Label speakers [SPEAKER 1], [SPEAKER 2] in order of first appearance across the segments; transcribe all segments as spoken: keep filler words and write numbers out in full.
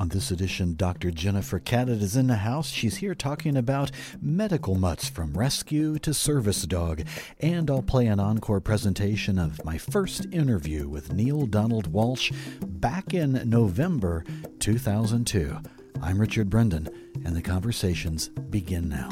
[SPEAKER 1] On this edition, Doctor Jennifer Cadet is in the house. She's here talking about medical mutts from rescue to service dog. And I'll play an encore presentation of my first interview with Neil Donald Walsh back in November two thousand two. I'm Richard Brendan, and the conversations begin now.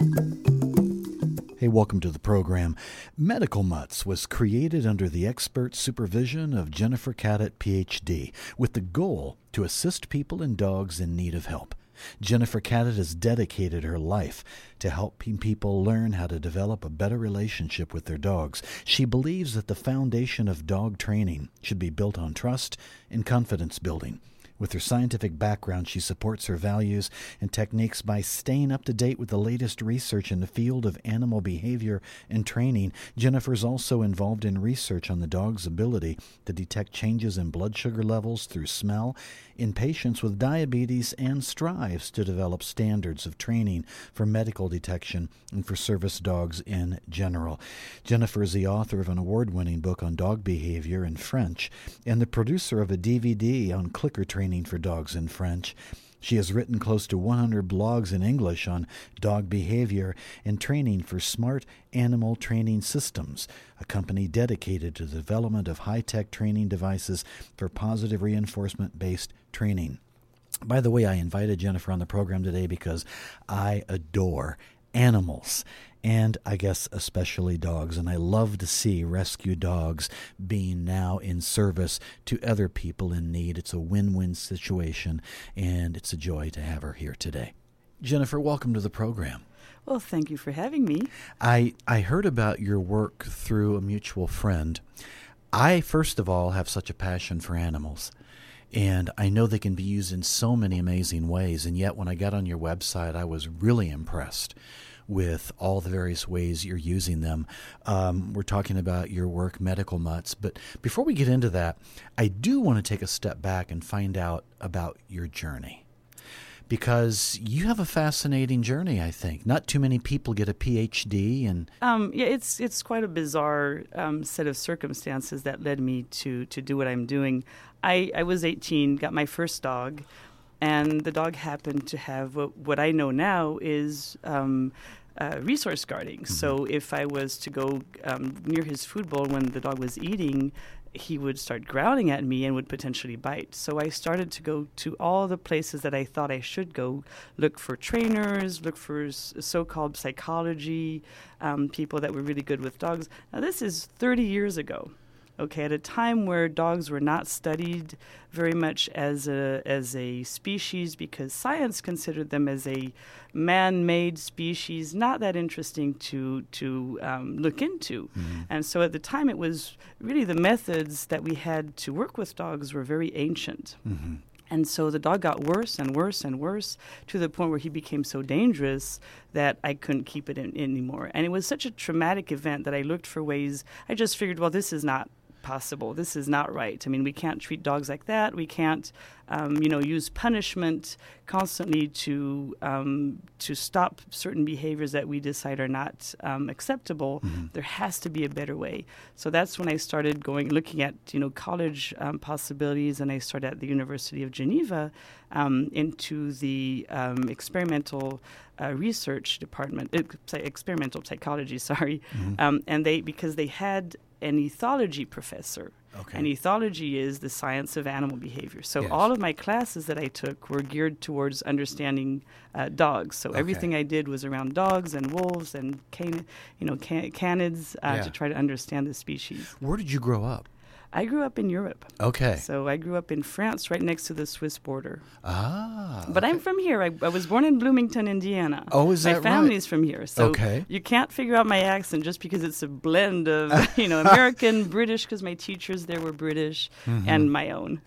[SPEAKER 1] Hey, welcome to the program. Medical Mutts was created under the expert supervision of Jennifer Cadet, P H D, with the goal to assist people and dogs in need of help. Jennifer Cadet has dedicated her life to helping people learn how to develop a better relationship with their dogs. She believes that the foundation of dog training should be built on trust and confidence building. With her scientific background, she supports her values and techniques by staying up to date with the latest research in the field of animal behavior and training. Jennifer is also involved in research on the dog's ability to detect changes in blood sugar levels through smell in patients with diabetes and strives to develop standards of training for medical detection and for service dogs in general. Jennifer is the author of an award-winning book on dog behavior in French and the producer of a D V D on clicker training for dogs in French. She has written close to one hundred blogs in English on dog behavior and training for Smart Animal Training Systems, a company dedicated to the development of high-tech training devices for positive reinforcement-based training. By the way, I invited Jennifer on the program today because I adore animals, and I guess especially dogs, and I love to see rescue dogs being now in service to other people in need. It's a win-win situation, and it's a joy to have her here today. Jennifer, welcome to the program.
[SPEAKER 2] Well, thank you for having me.
[SPEAKER 1] I, I heard about your work through a mutual friend. I, first of all, have such a passion for animals, and I know they can be used in so many amazing ways, and yet when I got on your website, I was really impressed with all the various ways you're using them. Um, we're talking about your work, Medical Mutts, but before we get into that, I do want to take a step back and find out about your journey, because you have a fascinating journey, I think. Not too many people get a P H D. and
[SPEAKER 2] um, Yeah, it's it's quite a bizarre um, set of circumstances that led me to, to do what I'm doing. I, I was eighteen, got my first dog, and the dog happened to have what, what I know now is um, uh, resource guarding. Mm-hmm. So if I was to go um, near his food bowl when the dog was eating, he would start growling at me and would potentially bite. So I started to go to all the places that I thought I should go, look for trainers, look for s- so-called psychology, um, people that were really good with dogs. Now, this is thirty years ago. Okay, at a time where dogs were not studied very much as a as a species because science considered them as a man-made species, not that interesting to to um, look into. Mm-hmm. And so at the time, it was really the methods that we had to work with dogs were very ancient. Mm-hmm. And so the dog got worse and worse and worse to the point where he became so dangerous that I couldn't keep it in, in anymore. And it was such a traumatic event that I looked for ways. I just figured, well, this is not possible. This is not right. I mean, we can't treat dogs like that. We can't, um, you know, use punishment constantly to um, to stop certain behaviors that we decide are not um, acceptable. Mm-hmm. There has to be a better way. So that's when I started going, looking at, you know, college um, possibilities, and I started at the University of Geneva um, into the um, experimental uh, research department, uh, experimental psychology. Sorry, mm-hmm. um, and they because they had an ethology professor. Okay. And ethology is the science of animal behavior. So yes. All of my classes that I took were geared towards understanding uh, dogs. So okay. Everything I did was around dogs and wolves and can, you know, can, canids uh, yeah. to try to understand the species.
[SPEAKER 1] Where did you grow up?
[SPEAKER 2] I grew up in Europe.
[SPEAKER 1] Okay.
[SPEAKER 2] So I grew up in France, right next to the Swiss border.
[SPEAKER 1] Ah.
[SPEAKER 2] But okay. I'm from here. I, I was born in Bloomington, Indiana.
[SPEAKER 1] Oh, is that right?
[SPEAKER 2] My family's from here. So
[SPEAKER 1] okay.
[SPEAKER 2] You can't figure out my accent just because it's a blend of, you know, American, British, because my teachers there were British, mm-hmm. and my own.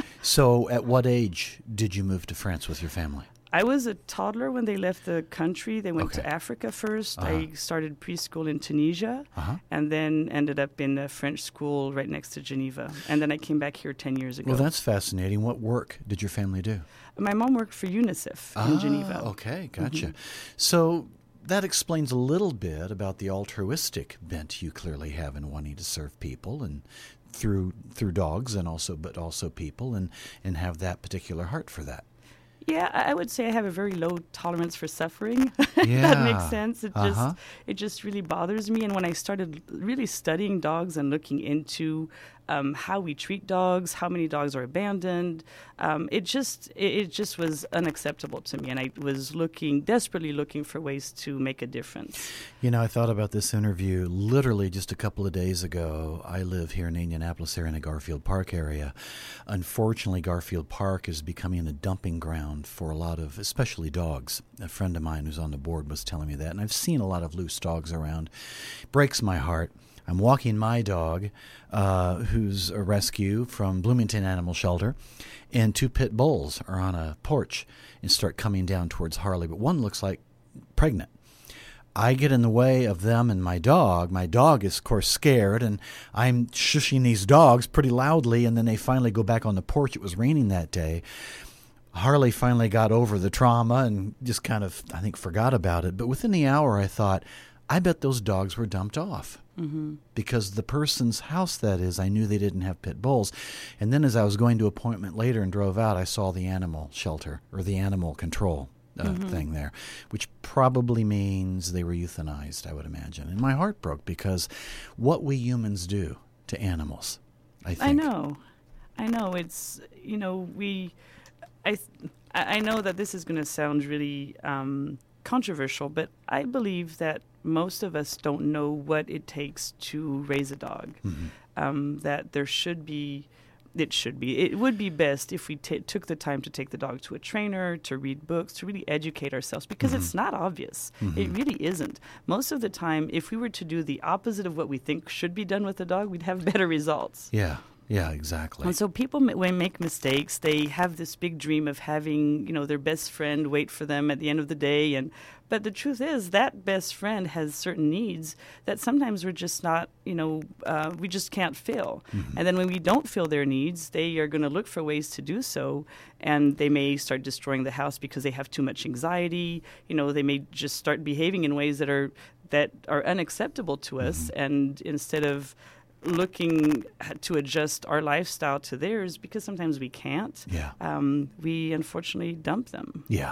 [SPEAKER 1] So at what age did you move to France with your family?
[SPEAKER 2] I was a toddler when they left the country. They went
[SPEAKER 1] okay.
[SPEAKER 2] to Africa first.
[SPEAKER 1] Uh-huh.
[SPEAKER 2] I started preschool in Tunisia,
[SPEAKER 1] uh-huh.
[SPEAKER 2] and then ended up in a French school right next to Geneva. And then I came back here ten years ago.
[SPEAKER 1] Well, that's fascinating. What work did your family do?
[SPEAKER 2] My mom worked for UNICEF
[SPEAKER 1] ah,
[SPEAKER 2] in Geneva.
[SPEAKER 1] Okay, gotcha.
[SPEAKER 2] Mm-hmm.
[SPEAKER 1] So that explains a little bit about the altruistic bent you clearly have in wanting to serve people and through through dogs and also but also people and, and have that particular heart for that.
[SPEAKER 2] Yeah, I I would say I have a very low tolerance for suffering.
[SPEAKER 1] Yeah.
[SPEAKER 2] That makes sense. It
[SPEAKER 1] Uh-huh.
[SPEAKER 2] just it just really bothers me. And when I started really studying dogs and looking into um, how we treat dogs, how many dogs are abandoned, um, it just it, it just was unacceptable to me. And I was looking desperately looking for ways to make a difference.
[SPEAKER 1] You know, I thought about this interview literally just a couple of days ago. I live here in Indianapolis, here in the Garfield Park area. Unfortunately, Garfield Park is becoming a dumping ground for a lot of, especially dogs. A friend of mine who's on the board was telling me that, and I've seen a lot of loose dogs around. Breaks my heart. I'm walking my dog, uh, who's a rescue from Bloomington Animal Shelter, and two pit bulls are on a porch and start coming down towards Harley, but one looks like pregnant. I get in the way of them and my dog. My dog is, of course, scared, and I'm shushing these dogs pretty loudly, and then they finally go back on the porch. It was raining that day. Harley finally got over the trauma and just kind of, I think, forgot about it. But within the hour, I thought, I bet those dogs were dumped off. Mm-hmm. Because the person's house, that is, I knew they didn't have pit bulls. And then as I was going to appointment later and drove out, I saw the animal shelter or the animal control uh, mm-hmm. thing there, which probably means they were euthanized, I would imagine. And my heart broke because what we humans do to animals, I think.
[SPEAKER 2] I know. I know. It's, you know, we, I, I know that this is going to sound really um, controversial, but I believe that most of us don't know what it takes to raise a dog. Mm-hmm. Um, that there should be, it should be, it would be best if we t- took the time to take the dog to a trainer, to read books, to really educate ourselves, because mm-hmm. it's not obvious. Mm-hmm. It really isn't. Most of the time, if we were to do the opposite of what we think should be done with the dog, we'd have better results.
[SPEAKER 1] Yeah. Yeah, exactly.
[SPEAKER 2] And so people, when they make mistakes, they have this big dream of having, you know, their best friend wait for them at the end of the day. And but the truth is that best friend has certain needs that sometimes we're just not, you know, uh, we just can't fill. Mm-hmm. And then when we don't fill their needs, they are going to look for ways to do so. And they may start destroying the house because they have too much anxiety. You know, they may just start behaving in ways that are that are unacceptable to us. Mm-hmm. And instead of looking to adjust our lifestyle to theirs, because sometimes we can't.
[SPEAKER 1] Yeah.
[SPEAKER 2] Um, we unfortunately dump them.
[SPEAKER 1] Yeah.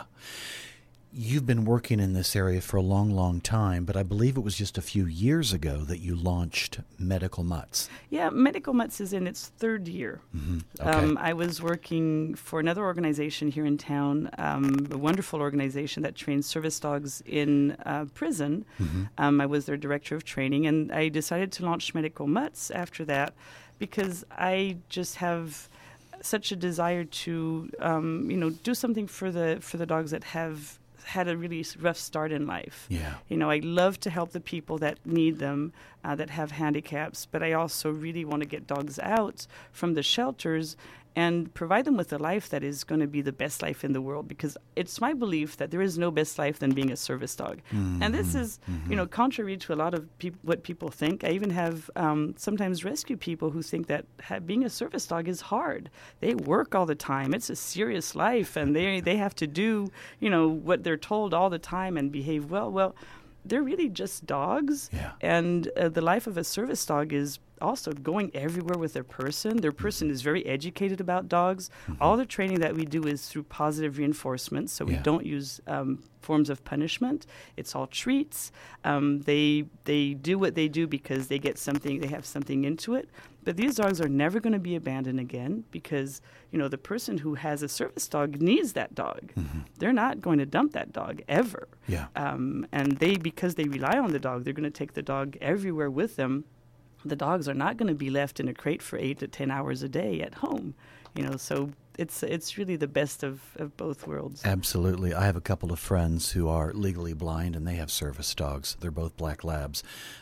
[SPEAKER 1] You've been working in this area for a long, long time, but I believe it was just a few years ago that you launched Medical Mutts.
[SPEAKER 2] Yeah, Medical Mutts is in its third year.
[SPEAKER 1] Mm-hmm. Okay.
[SPEAKER 2] Um, I was working for another organization here in town, um, a wonderful organization that trains service dogs in uh, prison. Mm-hmm. Um, I was their director of training, and I decided to launch Medical Mutts after that because I just have such a desire to, um, you know, do something for the for the dogs that have had a really rough start in life.
[SPEAKER 1] Yeah.
[SPEAKER 2] You know, I love to help the people that need them, uh, that have handicaps, but I also really want to get dogs out from the shelters and provide them with a life that is going to be the best life in the world, because it's my belief that there is no best life than being a service dog. Mm-hmm. And this is, mm-hmm. you know, contrary to a lot of peop- what people think. I even have um, sometimes rescue people who think that ha- being a service dog is hard. They work all the time. It's a serious life, and they they have to do, you know, what they're told all the time and behave well. Well, they're really just dogs.
[SPEAKER 1] Yeah.
[SPEAKER 2] And uh, the life of a service dog is also going everywhere with their person. Their person is very educated about dogs. Mm-hmm. All the training that we do is through positive reinforcement, so
[SPEAKER 1] yeah.
[SPEAKER 2] we don't use um, forms of punishment. It's all treats. Um, they they do what they do because they get something, they have something into it. But these dogs are never going to be abandoned again because, you know, the person who has a service dog needs that dog. Mm-hmm. They're not going to dump that dog ever.
[SPEAKER 1] Yeah.
[SPEAKER 2] Um, and they, because they rely on the dog, they're going to take the dog everywhere with them. The dogs are not going to be left in a crate for eight to ten hours a day at home, you know. So it's it's really the best of, of both worlds.
[SPEAKER 1] Absolutely. I have a couple of friends who are legally blind, and they have service dogs. They're both black labs.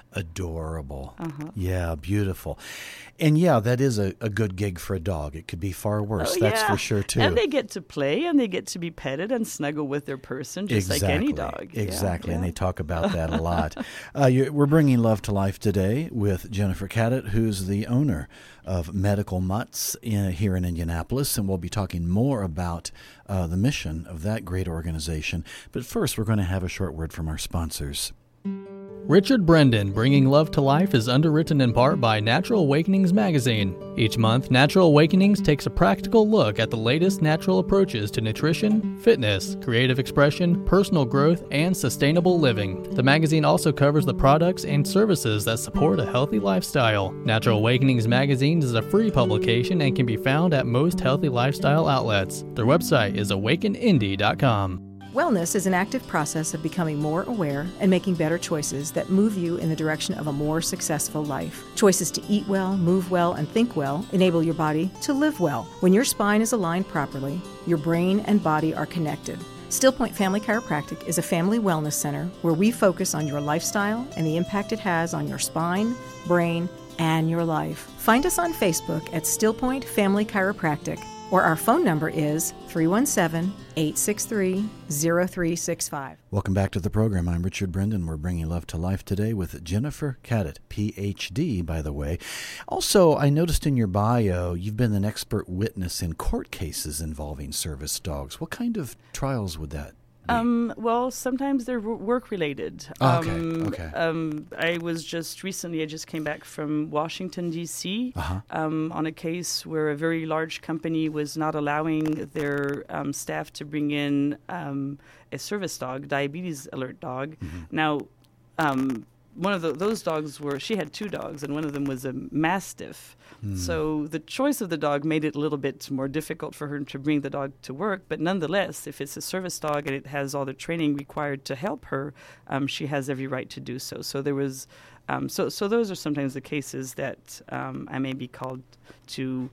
[SPEAKER 1] Adorable. Uh-huh. Yeah, beautiful. And yeah, that is a, a good gig for a dog. It could be far worse.
[SPEAKER 2] Oh,
[SPEAKER 1] That's
[SPEAKER 2] yeah.
[SPEAKER 1] for sure, too.
[SPEAKER 2] And they get to play, and they get to be petted and snuggle with their person, just
[SPEAKER 1] exactly.
[SPEAKER 2] like any dog.
[SPEAKER 1] Exactly,
[SPEAKER 2] yeah,
[SPEAKER 1] and
[SPEAKER 2] yeah.
[SPEAKER 1] they talk about that a lot. Uh, you, we're bringing love to life today with Jennifer Caddett, who's the owner of Medical Mutts in, here in Indianapolis, and we'll be talking more about uh, the mission of that great organization. But first, we're going to have a short word from our sponsors.
[SPEAKER 3] Richard Brendan, Bringing Love to Life, is underwritten in part by Natural Awakenings magazine. Each month, Natural Awakenings takes a practical look at the latest natural approaches to nutrition, fitness, creative expression, personal growth, and sustainable living. The magazine also covers the products and services that support a healthy lifestyle. Natural Awakenings magazine is a free publication and can be found at most healthy lifestyle outlets. Their website is awaken indy dot com.
[SPEAKER 4] Wellness is an active process of becoming more aware and making better choices that move you in the direction of a more successful life. Choices to eat well, move well, and think well enable your body to live well. When your spine is aligned properly, your brain and body are connected. Stillpoint Family Chiropractic is a family wellness center where we focus on your lifestyle and the impact it has on your spine, brain, and your life. Find us on Facebook at Stillpoint Family Chiropractic, or our phone number is three one seven, eight six three, zero three six five.
[SPEAKER 1] Welcome back to the program. I'm Richard Brendan. We're bringing love to life today with Jennifer Cadet, P H D, by the way. Also, I noticed in your bio, you've been an expert witness in court cases involving service dogs. What kind of trials would that be?
[SPEAKER 2] Um, well, sometimes they're work-related.
[SPEAKER 1] Okay,
[SPEAKER 2] um,
[SPEAKER 1] okay.
[SPEAKER 2] Um, I was just recently, I just came back from Washington, D C,
[SPEAKER 1] Uh-huh.
[SPEAKER 2] um, on a case where a very large company was not allowing their um, staff to bring in um, a service dog, diabetes alert dog.
[SPEAKER 1] Mm-hmm.
[SPEAKER 2] Now, um, one of the, those dogs were, she had two dogs, and one of them was a Mastiff.
[SPEAKER 1] Mm.
[SPEAKER 2] So the choice of the dog made it a little bit more difficult for her to bring the dog to work. But nonetheless, if it's a service dog and it has all the training required to help her, um, she has every right to do so. So there was, um, so so those are sometimes the cases that um, I may be called to.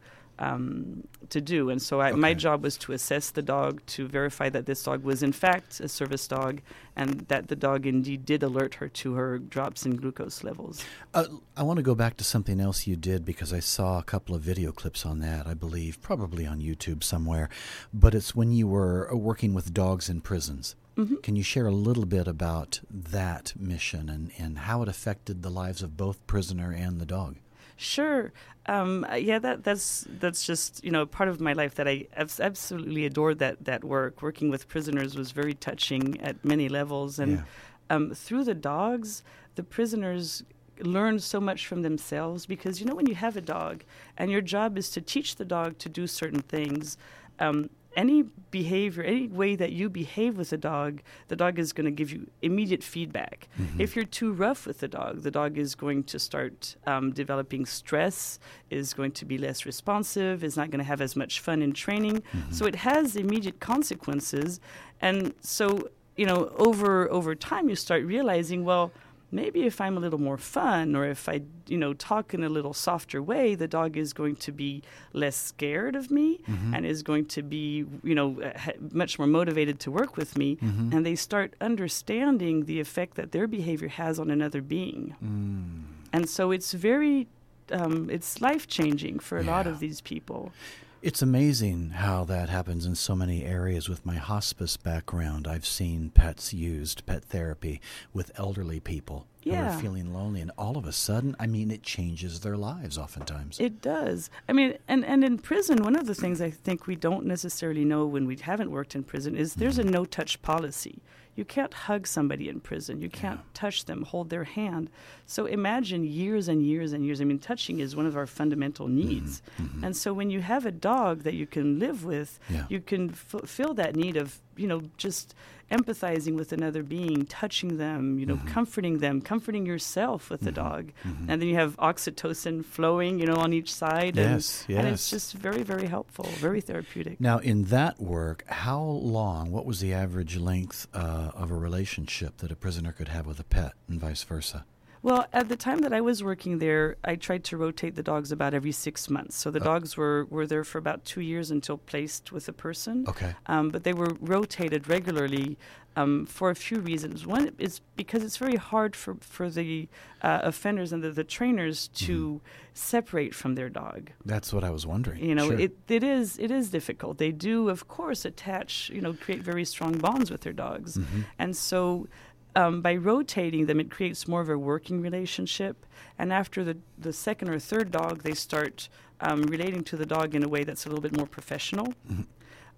[SPEAKER 2] Um, to do. And so I,
[SPEAKER 1] Okay.
[SPEAKER 2] my job was to assess the dog, to verify that this dog was in fact a service dog and that the dog indeed did alert her to her drops in glucose levels.
[SPEAKER 1] Uh, I want to go back to something else you did because I saw a couple of video clips on that, I believe, probably on YouTube somewhere. But it's when you were working with dogs in prisons.
[SPEAKER 2] Mm-hmm.
[SPEAKER 1] Can you share a little bit about that mission and, and how it affected the lives of both prisoner and the dog?
[SPEAKER 2] Sure. Um, yeah, that that's that's just, you know, part of my life that I abs- absolutely adored that, that work. Working with prisoners was very touching at many levels. And
[SPEAKER 1] Yeah.
[SPEAKER 2] um, through the dogs, the prisoners learned so much from themselves because, you know, when you have a dog and your job is to teach the dog to do certain things, um, any behavior, any way that you behave with a dog, the dog is going to give you immediate feedback.
[SPEAKER 1] Mm-hmm.
[SPEAKER 2] If you're too rough with the dog, the dog is going to start um, developing stress, is going to be less responsive, is not going to have as much fun in training.
[SPEAKER 1] Mm-hmm.
[SPEAKER 2] So it has immediate consequences. And so, you know, over over time you start realizing, well, maybe if I'm a little more fun or if I, you know, talk in a little softer way, the dog is going to be less scared of me
[SPEAKER 1] Mm-hmm.
[SPEAKER 2] and is going to be, you know, uh, ha- much more motivated to work with me.
[SPEAKER 1] Mm-hmm.
[SPEAKER 2] And they start understanding the effect that their behavior has on another being.
[SPEAKER 1] Mm.
[SPEAKER 2] And so it's very, um, it's life-changing for a lot
[SPEAKER 1] Yeah.
[SPEAKER 2] of these people.
[SPEAKER 1] It's amazing how that happens in so many areas. With my hospice background, I've seen pets used, pet therapy, with elderly people who
[SPEAKER 2] Yeah.
[SPEAKER 1] are feeling lonely. And all of a sudden, I mean, it changes their lives oftentimes.
[SPEAKER 2] It does. I mean, and, and in prison, one of the things I think we don't necessarily know when we haven't worked in prison is there's a no-touch policy. You can't hug somebody in prison. You can't
[SPEAKER 1] Yeah.
[SPEAKER 2] touch them, hold their hand. So imagine years and years and years. I mean, touching is one of our fundamental needs.
[SPEAKER 1] Mhm.
[SPEAKER 2] And so when you have a dog that you can live with,
[SPEAKER 1] Yeah.
[SPEAKER 2] you can f- feel that need of, you know, just empathizing with another being, touching them, you know,
[SPEAKER 1] Mhm.
[SPEAKER 2] comforting them, comforting yourself with the
[SPEAKER 1] Mhm.
[SPEAKER 2] dog.
[SPEAKER 1] Mhm.
[SPEAKER 2] And then you have oxytocin flowing, you know, on each side. And,
[SPEAKER 1] Yes,
[SPEAKER 2] and it's
[SPEAKER 1] yes.
[SPEAKER 2] just very, very helpful, very therapeutic.
[SPEAKER 1] Now, in that work, how long, what was the average length uh, of a relationship that a prisoner could have with a pet and vice versa?
[SPEAKER 2] Well, at the time that I was working there, I tried to rotate the dogs about every six months. So the
[SPEAKER 1] Oh.
[SPEAKER 2] dogs were, were there for about two years until placed with a person.
[SPEAKER 1] Okay.
[SPEAKER 2] Um, but they were rotated regularly um, for a few reasons. One is because it's very hard for, for the uh, offenders and the, the trainers to separate from their dog.
[SPEAKER 1] That's what I was wondering.
[SPEAKER 2] You know,
[SPEAKER 1] Sure.
[SPEAKER 2] it, it is it is difficult. They do, of course, attach, you know, create very strong bonds with their dogs.
[SPEAKER 1] Mhm.
[SPEAKER 2] And so um, by rotating them, it creates more of a working relationship. And after the, the second or third dog, they start um, relating to the dog in a way that's a little bit more professional.
[SPEAKER 1] Mhm.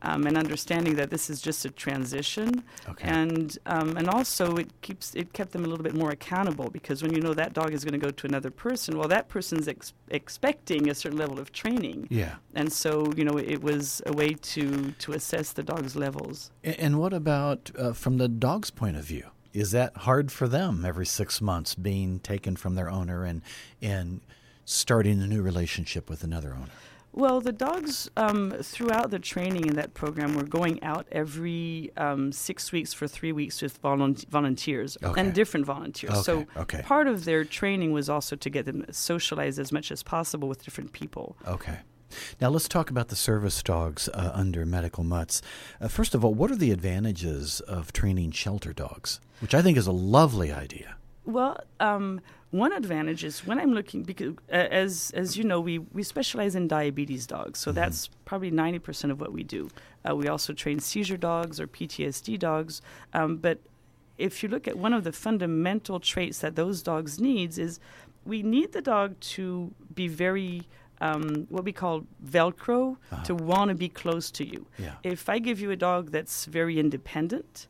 [SPEAKER 2] um, and understanding that this is just a transition.
[SPEAKER 1] Okay.
[SPEAKER 2] And um, and also it keeps it kept them a little bit more accountable, because when you know that dog is going to go to another person, well, that person's ex- expecting a certain level of training.
[SPEAKER 1] Yeah.
[SPEAKER 2] And so, you know, it was a way to, to assess the dog's levels.
[SPEAKER 1] A- And what about uh, from the dog's point of view? Is that hard for them every six months being taken from their owner and and starting a new relationship with another owner?
[SPEAKER 2] Well, the dogs, um, throughout the training in that program, were going out every um, six weeks for three weeks with volun- volunteers
[SPEAKER 1] Okay.
[SPEAKER 2] and different volunteers.
[SPEAKER 1] Okay,
[SPEAKER 2] So
[SPEAKER 1] okay.
[SPEAKER 2] part of their training was also to get them socialized as much as possible with different people.
[SPEAKER 1] Okay. Now let's talk about the service dogs uh, under Medical Mutts. Uh, first of all, what are the advantages of training shelter dogs, which I think is a lovely idea?
[SPEAKER 2] Well, um, one advantage is when I'm looking, because uh, as as you know, we, we specialize in diabetes dogs, so
[SPEAKER 1] Mm-hmm.
[SPEAKER 2] that's probably ninety percent of what we do. Uh, we also train seizure dogs or P T S D dogs, um, but if you look at one of the fundamental traits that those dogs needs is we need the dog to be very um, what we call Velcro,
[SPEAKER 1] Uh-huh.
[SPEAKER 2] to want to be close to you.
[SPEAKER 1] Yeah.
[SPEAKER 2] If I give you a dog that's very independent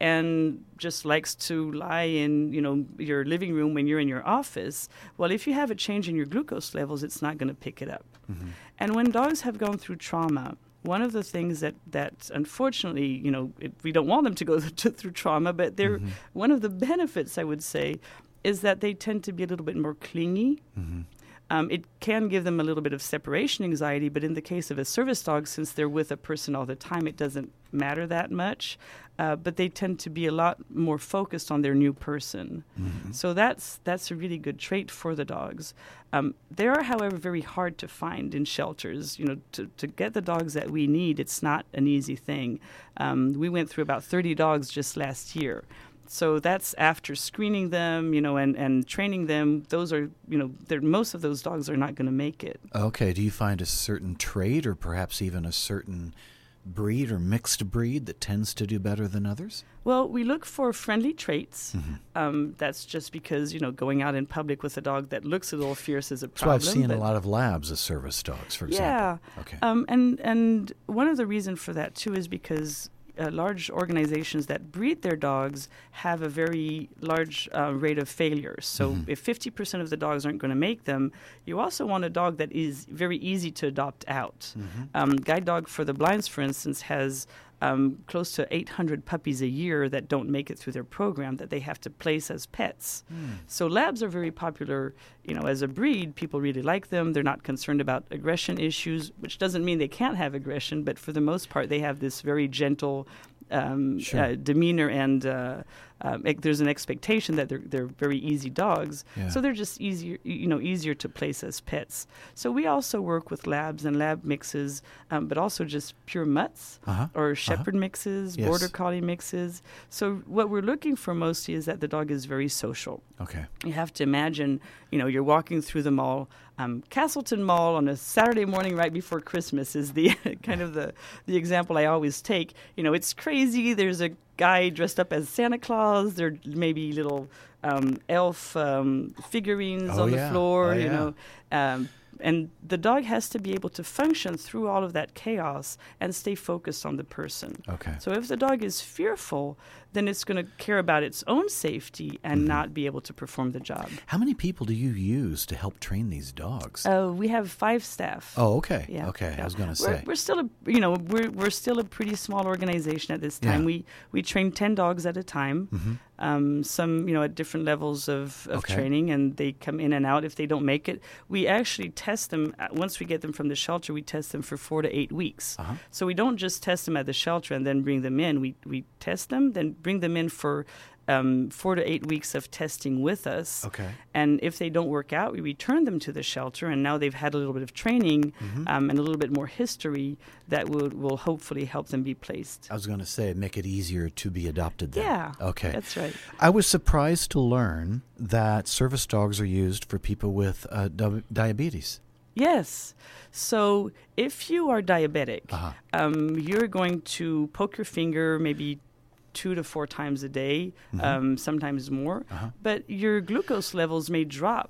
[SPEAKER 2] and just likes to lie in, you know, your living room when you're in your office, well, if you have a change in your glucose levels, it's not going to pick it up.
[SPEAKER 1] Mm-hmm.
[SPEAKER 2] And when dogs have gone through trauma, one of the things that, that unfortunately, you know, it, we don't want them to go to, through trauma, but they're
[SPEAKER 1] Mm-hmm.
[SPEAKER 2] one of the benefits, I would say, is that they tend to be a little bit more clingy.
[SPEAKER 1] Mm-hmm.
[SPEAKER 2] Um, it can give them a little bit of separation anxiety, but in the case of a service dog, since they're with a person all the time, it doesn't matter that much. Uh, but they tend to be a lot more focused on their new person.
[SPEAKER 1] Mm-hmm.
[SPEAKER 2] So that's that's a really good trait for the dogs. Um, they are, however, very hard to find in shelters. You know, to, to get the dogs that we need, it's not an easy thing. Um, we went through about thirty dogs just last year. So that's after screening them, you know, and, and training them. Those are, you know, they're, most of those dogs are not going to make it.
[SPEAKER 1] Okay. Do you find a certain trait or perhaps even a certain breed or mixed breed that tends to do better than others?
[SPEAKER 2] Well, we look for friendly traits.
[SPEAKER 1] Mm-hmm.
[SPEAKER 2] Um, that's just because, you know, going out in public with a dog that looks a little fierce is a
[SPEAKER 1] So
[SPEAKER 2] problem.
[SPEAKER 1] I've seen a
[SPEAKER 2] but-
[SPEAKER 1] lot of labs as service dogs, for
[SPEAKER 2] Yeah.
[SPEAKER 1] example. Okay.
[SPEAKER 2] Um, and, and one of the reasons for that, too, is because uh, large organizations that breed their dogs have a very large uh, rate of failure. So
[SPEAKER 1] Mhm.
[SPEAKER 2] if fifty percent of the dogs aren't going to make them, you also want a dog that is very easy to adopt out.
[SPEAKER 1] Mhm.
[SPEAKER 2] Um, Guide Dog for the Blinds, for instance, has um, close to eight hundred puppies a year that don't make it through their program that they have to place as pets.
[SPEAKER 1] Mm.
[SPEAKER 2] So labs are very popular, you know, as a breed. People really like them. They're not concerned about aggression issues, which doesn't mean they can't have aggression, but for the most part, they have this very gentle um,
[SPEAKER 1] Sure.
[SPEAKER 2] uh, demeanor, and uh, um, ec- there's an expectation that they're they're very easy dogs.
[SPEAKER 1] Yeah.
[SPEAKER 2] So they're just easier, you know, easier to place as pets. So we also work with labs and lab mixes, um, but also just pure mutts
[SPEAKER 1] Uh-huh.
[SPEAKER 2] or shepherd mixes,
[SPEAKER 1] Yes.
[SPEAKER 2] border collie mixes. So what we're looking for mostly is that the dog is very social.
[SPEAKER 1] Okay.
[SPEAKER 2] You have to imagine, you know, you're walking through the mall. Um, Castleton Mall on a Saturday morning right before Christmas is the kind of the, the example I always take. You know, it's crazy. There's a guy dressed up as Santa Claus. There may be little um, elf um, figurines
[SPEAKER 1] Oh,
[SPEAKER 2] on
[SPEAKER 1] yeah.
[SPEAKER 2] the floor,
[SPEAKER 1] Oh,
[SPEAKER 2] you
[SPEAKER 1] yeah.
[SPEAKER 2] know. Um, and the dog has to be able to function through all of that chaos and stay focused on the person.
[SPEAKER 1] Okay.
[SPEAKER 2] So if the dog is fearful, then it's going to care about its own safety and
[SPEAKER 1] Mm-hmm.
[SPEAKER 2] not be able to perform the job.
[SPEAKER 1] How many people do you use to help train these dogs?
[SPEAKER 2] Uh, we have five staff.
[SPEAKER 1] oh, okay.
[SPEAKER 2] Yeah,
[SPEAKER 1] okay.
[SPEAKER 2] yeah.
[SPEAKER 1] I was going to
[SPEAKER 2] We're,
[SPEAKER 1] say.
[SPEAKER 2] we're still a you know we're we're still a pretty small organization at this time.
[SPEAKER 1] Yeah.
[SPEAKER 2] We we train ten dogs at a time.
[SPEAKER 1] Mhm.
[SPEAKER 2] Um, some you know at different levels of, of
[SPEAKER 1] Okay.
[SPEAKER 2] training, and they come in and out if they don't make it. We actually test them uh, once we get them from the shelter. We test them for four to eight weeks.
[SPEAKER 1] Uh-huh.
[SPEAKER 2] So we don't just test them at the shelter and then bring them in. We we test them, then bring them in for um, four to eight weeks of testing with us.
[SPEAKER 1] Okay.
[SPEAKER 2] And if they don't work out, we return them to the shelter, and now they've had a little bit of training
[SPEAKER 1] Mhm.
[SPEAKER 2] um, and a little bit more history that will will hopefully help them be placed.
[SPEAKER 1] I was going to say, make it easier to be adopted then.
[SPEAKER 2] Yeah,
[SPEAKER 1] Okay.
[SPEAKER 2] that's right.
[SPEAKER 1] I was surprised to learn that service dogs are used for people with uh, di- diabetes.
[SPEAKER 2] Yes. So if you are diabetic,
[SPEAKER 1] Uh-huh.
[SPEAKER 2] um, you're going to poke your finger maybe two to four times a day,
[SPEAKER 1] Mhm.
[SPEAKER 2] um, sometimes more.
[SPEAKER 1] Uh-huh.
[SPEAKER 2] But your glucose levels may drop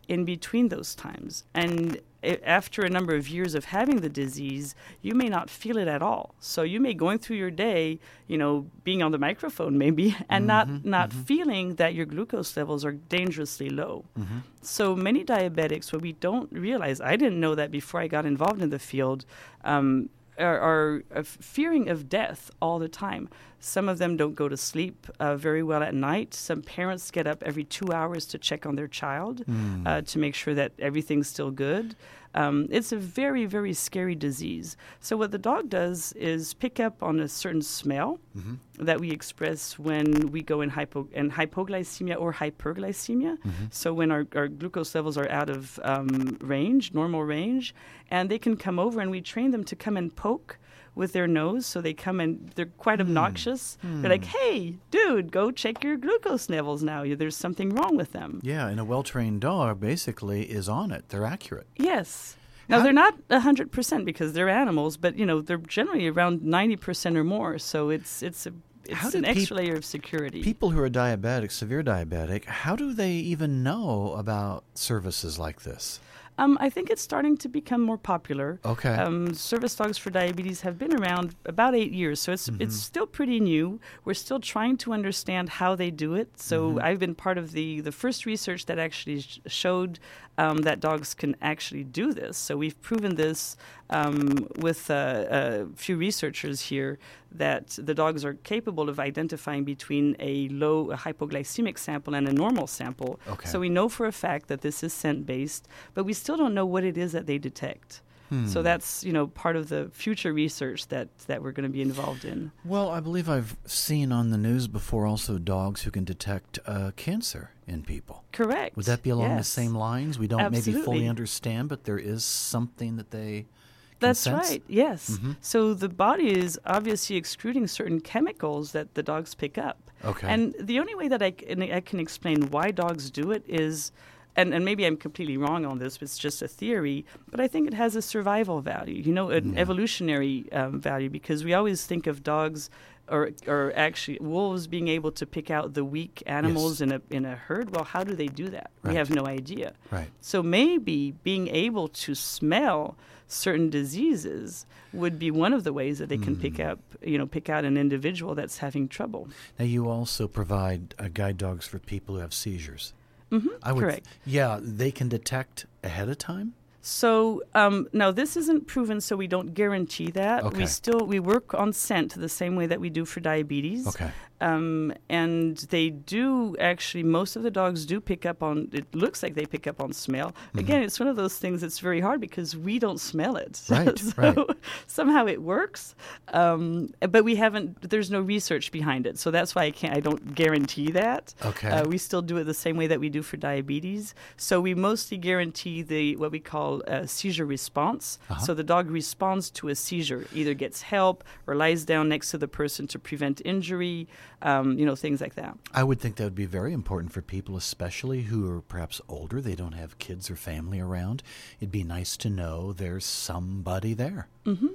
[SPEAKER 2] in between those times. And I- after a number of years of having the disease, you may not feel it at all. So you may going through your day, you know, being on the microphone maybe, and
[SPEAKER 1] Mm-hmm,
[SPEAKER 2] not not feeling that your glucose levels are dangerously low.
[SPEAKER 1] Mm-hmm.
[SPEAKER 2] So many diabetics, what we don't realize, I didn't know that before I got involved in the field, um, are, are uh, fearing of death all the time. Some of them don't go to sleep uh, very well at night. Some parents get up every two hours to check on their child
[SPEAKER 1] Mm.
[SPEAKER 2] uh, to make sure that everything's still good. Um, it's a very, very scary disease. So what the dog does is pick up on a certain smell
[SPEAKER 1] Mm-hmm.
[SPEAKER 2] that we express when we go in, hypo, in hypoglycemia or hyperglycemia.
[SPEAKER 1] Mm-hmm.
[SPEAKER 2] So when our, our glucose levels are out of um, range, normal range, and they can come over and we train them to come and poke with their nose. So they come and they're quite obnoxious. They're like, hey, dude, go check your glucose levels now. There's something wrong with them.
[SPEAKER 1] Yeah, and a well-trained dog basically is on it. They're accurate.
[SPEAKER 2] Yes. Now,
[SPEAKER 1] How-
[SPEAKER 2] they're not one hundred percent because they're animals, but, you know, they're generally around ninety percent or more. So it's it's a,
[SPEAKER 1] How
[SPEAKER 2] it's
[SPEAKER 1] do
[SPEAKER 2] an
[SPEAKER 1] peop-
[SPEAKER 2] extra layer of security.
[SPEAKER 1] People who are diabetic, severe diabetic, how do they even know about services like this?
[SPEAKER 2] Um, I think it's starting to become more popular.
[SPEAKER 1] Okay.
[SPEAKER 2] Um, service dogs for diabetes have been around about eight years, so it's
[SPEAKER 1] Mm-hmm.
[SPEAKER 2] it's still pretty new. We're still trying to understand how they do it. So
[SPEAKER 1] Mm-hmm.
[SPEAKER 2] I've been part of the, the first research that actually sh- showed um, that dogs can actually do this. So we've proven this um, with uh, a few researchers here that the dogs are capable of identifying between a low a hypoglycemic sample and a normal sample.
[SPEAKER 1] Okay.
[SPEAKER 2] So we know for a fact that this is scent-based, but we still don't know what it is that they detect.
[SPEAKER 1] Hmm.
[SPEAKER 2] So that's, you know, part of the future research that, that we're going to be involved in.
[SPEAKER 1] Well, I believe I've seen on the news before also dogs who can detect uh, cancer in people.
[SPEAKER 2] Correct.
[SPEAKER 1] Would that be along the
[SPEAKER 2] Yes.
[SPEAKER 1] same lines? We don't maybe fully
[SPEAKER 2] Absolutely.
[SPEAKER 1] understand, but there is something that they can
[SPEAKER 2] That's
[SPEAKER 1] sense?
[SPEAKER 2] right, yes.
[SPEAKER 1] Mm-hmm.
[SPEAKER 2] So the body is obviously excreting certain chemicals that the dogs pick up.
[SPEAKER 1] Okay.
[SPEAKER 2] And the only way that I can, I can explain why dogs do it is, and, and maybe I'm completely wrong on this, it's just a theory, but I think it has a survival value, you know, an
[SPEAKER 1] Yeah.
[SPEAKER 2] evolutionary um, value, because we always think of dogs or or actually wolves being able to pick out the weak animals
[SPEAKER 1] Yes.
[SPEAKER 2] in a in a herd. Well, how do they do that?
[SPEAKER 1] Right.
[SPEAKER 2] We have no idea.
[SPEAKER 1] Right.
[SPEAKER 2] So maybe being able to smell certain diseases would be one of the ways that they can pick
[SPEAKER 1] Hmm.
[SPEAKER 2] up, you know, pick out an individual that's having trouble.
[SPEAKER 1] Now, you also provide uh, guide dogs for people who have seizures.
[SPEAKER 2] hmm
[SPEAKER 1] I would,
[SPEAKER 2] Correct.
[SPEAKER 1] Yeah, they can detect ahead of time?
[SPEAKER 2] So um, now this isn't proven, so we don't guarantee that.
[SPEAKER 1] Okay.
[SPEAKER 2] We still we work on scent the same way that we do for diabetes.
[SPEAKER 1] Okay.
[SPEAKER 2] Um, and they do actually, most of the dogs do pick up on, it looks like they pick up on smell.
[SPEAKER 1] Mm-hmm.
[SPEAKER 2] Again, it's one of those things that's very hard because we don't smell it.
[SPEAKER 1] Right,
[SPEAKER 2] so
[SPEAKER 1] right.
[SPEAKER 2] somehow it works. Um, but we haven't, there's no research behind it. So that's why I can't, I don't guarantee that.
[SPEAKER 1] Okay.
[SPEAKER 2] Uh, we still do it the same way that we do for diabetes. So we mostly guarantee the, what we call a seizure response.
[SPEAKER 1] Uh-huh.
[SPEAKER 2] So the dog responds to a seizure, either gets help or lies down next to the person to prevent injury. Um, you know, things like that.
[SPEAKER 1] I would think that would be very important for people, especially who are perhaps older. They don't have kids or family around. It'd be nice to know there's somebody there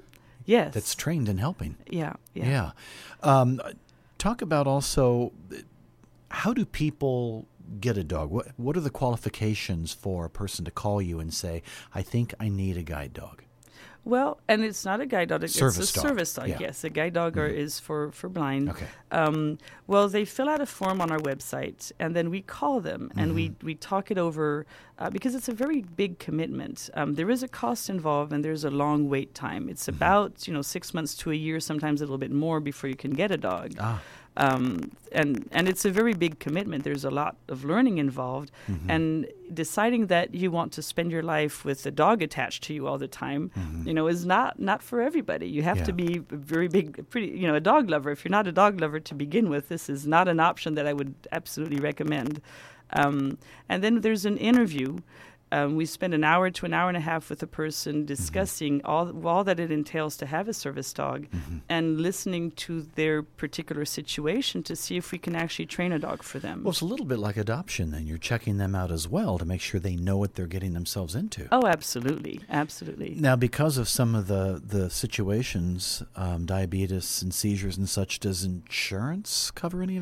[SPEAKER 2] Yes.
[SPEAKER 1] that's trained in helping.
[SPEAKER 2] yeah, yeah.
[SPEAKER 1] Yeah. Um, talk about also, uh, how do people get a dog? What What are the qualifications for a person to call you and say, I think I need a guide dog?
[SPEAKER 2] Well, and it's not a guide dog. It's
[SPEAKER 1] Service
[SPEAKER 2] a
[SPEAKER 1] dog.
[SPEAKER 2] service dog.
[SPEAKER 1] Yeah.
[SPEAKER 2] Yes, a guide dog are, is for, for blind.
[SPEAKER 1] Okay.
[SPEAKER 2] Um, well, they fill out a form on our website, and then we call them, and we,
[SPEAKER 1] Mm-hmm.
[SPEAKER 2] we talk it over uh, because it's a very big commitment. Um, there is a cost involved, and there's a long wait time. It's
[SPEAKER 1] Mm-hmm.
[SPEAKER 2] about you know six months to a year, sometimes a little bit more, before you can get a dog.
[SPEAKER 1] Ah.
[SPEAKER 2] Um, and and it's a very big commitment. There's a lot of learning involved,
[SPEAKER 1] Mm-hmm.
[SPEAKER 2] and deciding that you want to spend your life with a dog attached to you all the time, you know, is not not for everybody. You have to
[SPEAKER 1] Mm-hmm. Yeah.
[SPEAKER 2] be a very big, pretty, you know, a dog lover. If you're not a dog lover to begin with, this is not an option that I would absolutely recommend. Um, and then there's an interview. Um, we spend an hour to an hour and a half with a person discussing
[SPEAKER 1] Mm-hmm.
[SPEAKER 2] all all that it entails to have a service dog, and listening to their particular situation to see if we can actually train a dog for them.
[SPEAKER 1] Well, it's a little bit like adoption, then. You're checking them out as well to make sure they know what they're getting themselves into.
[SPEAKER 2] Oh, absolutely, absolutely.
[SPEAKER 1] Now, because of some of the, the situations, um, diabetes and seizures and such, does insurance cover any of this?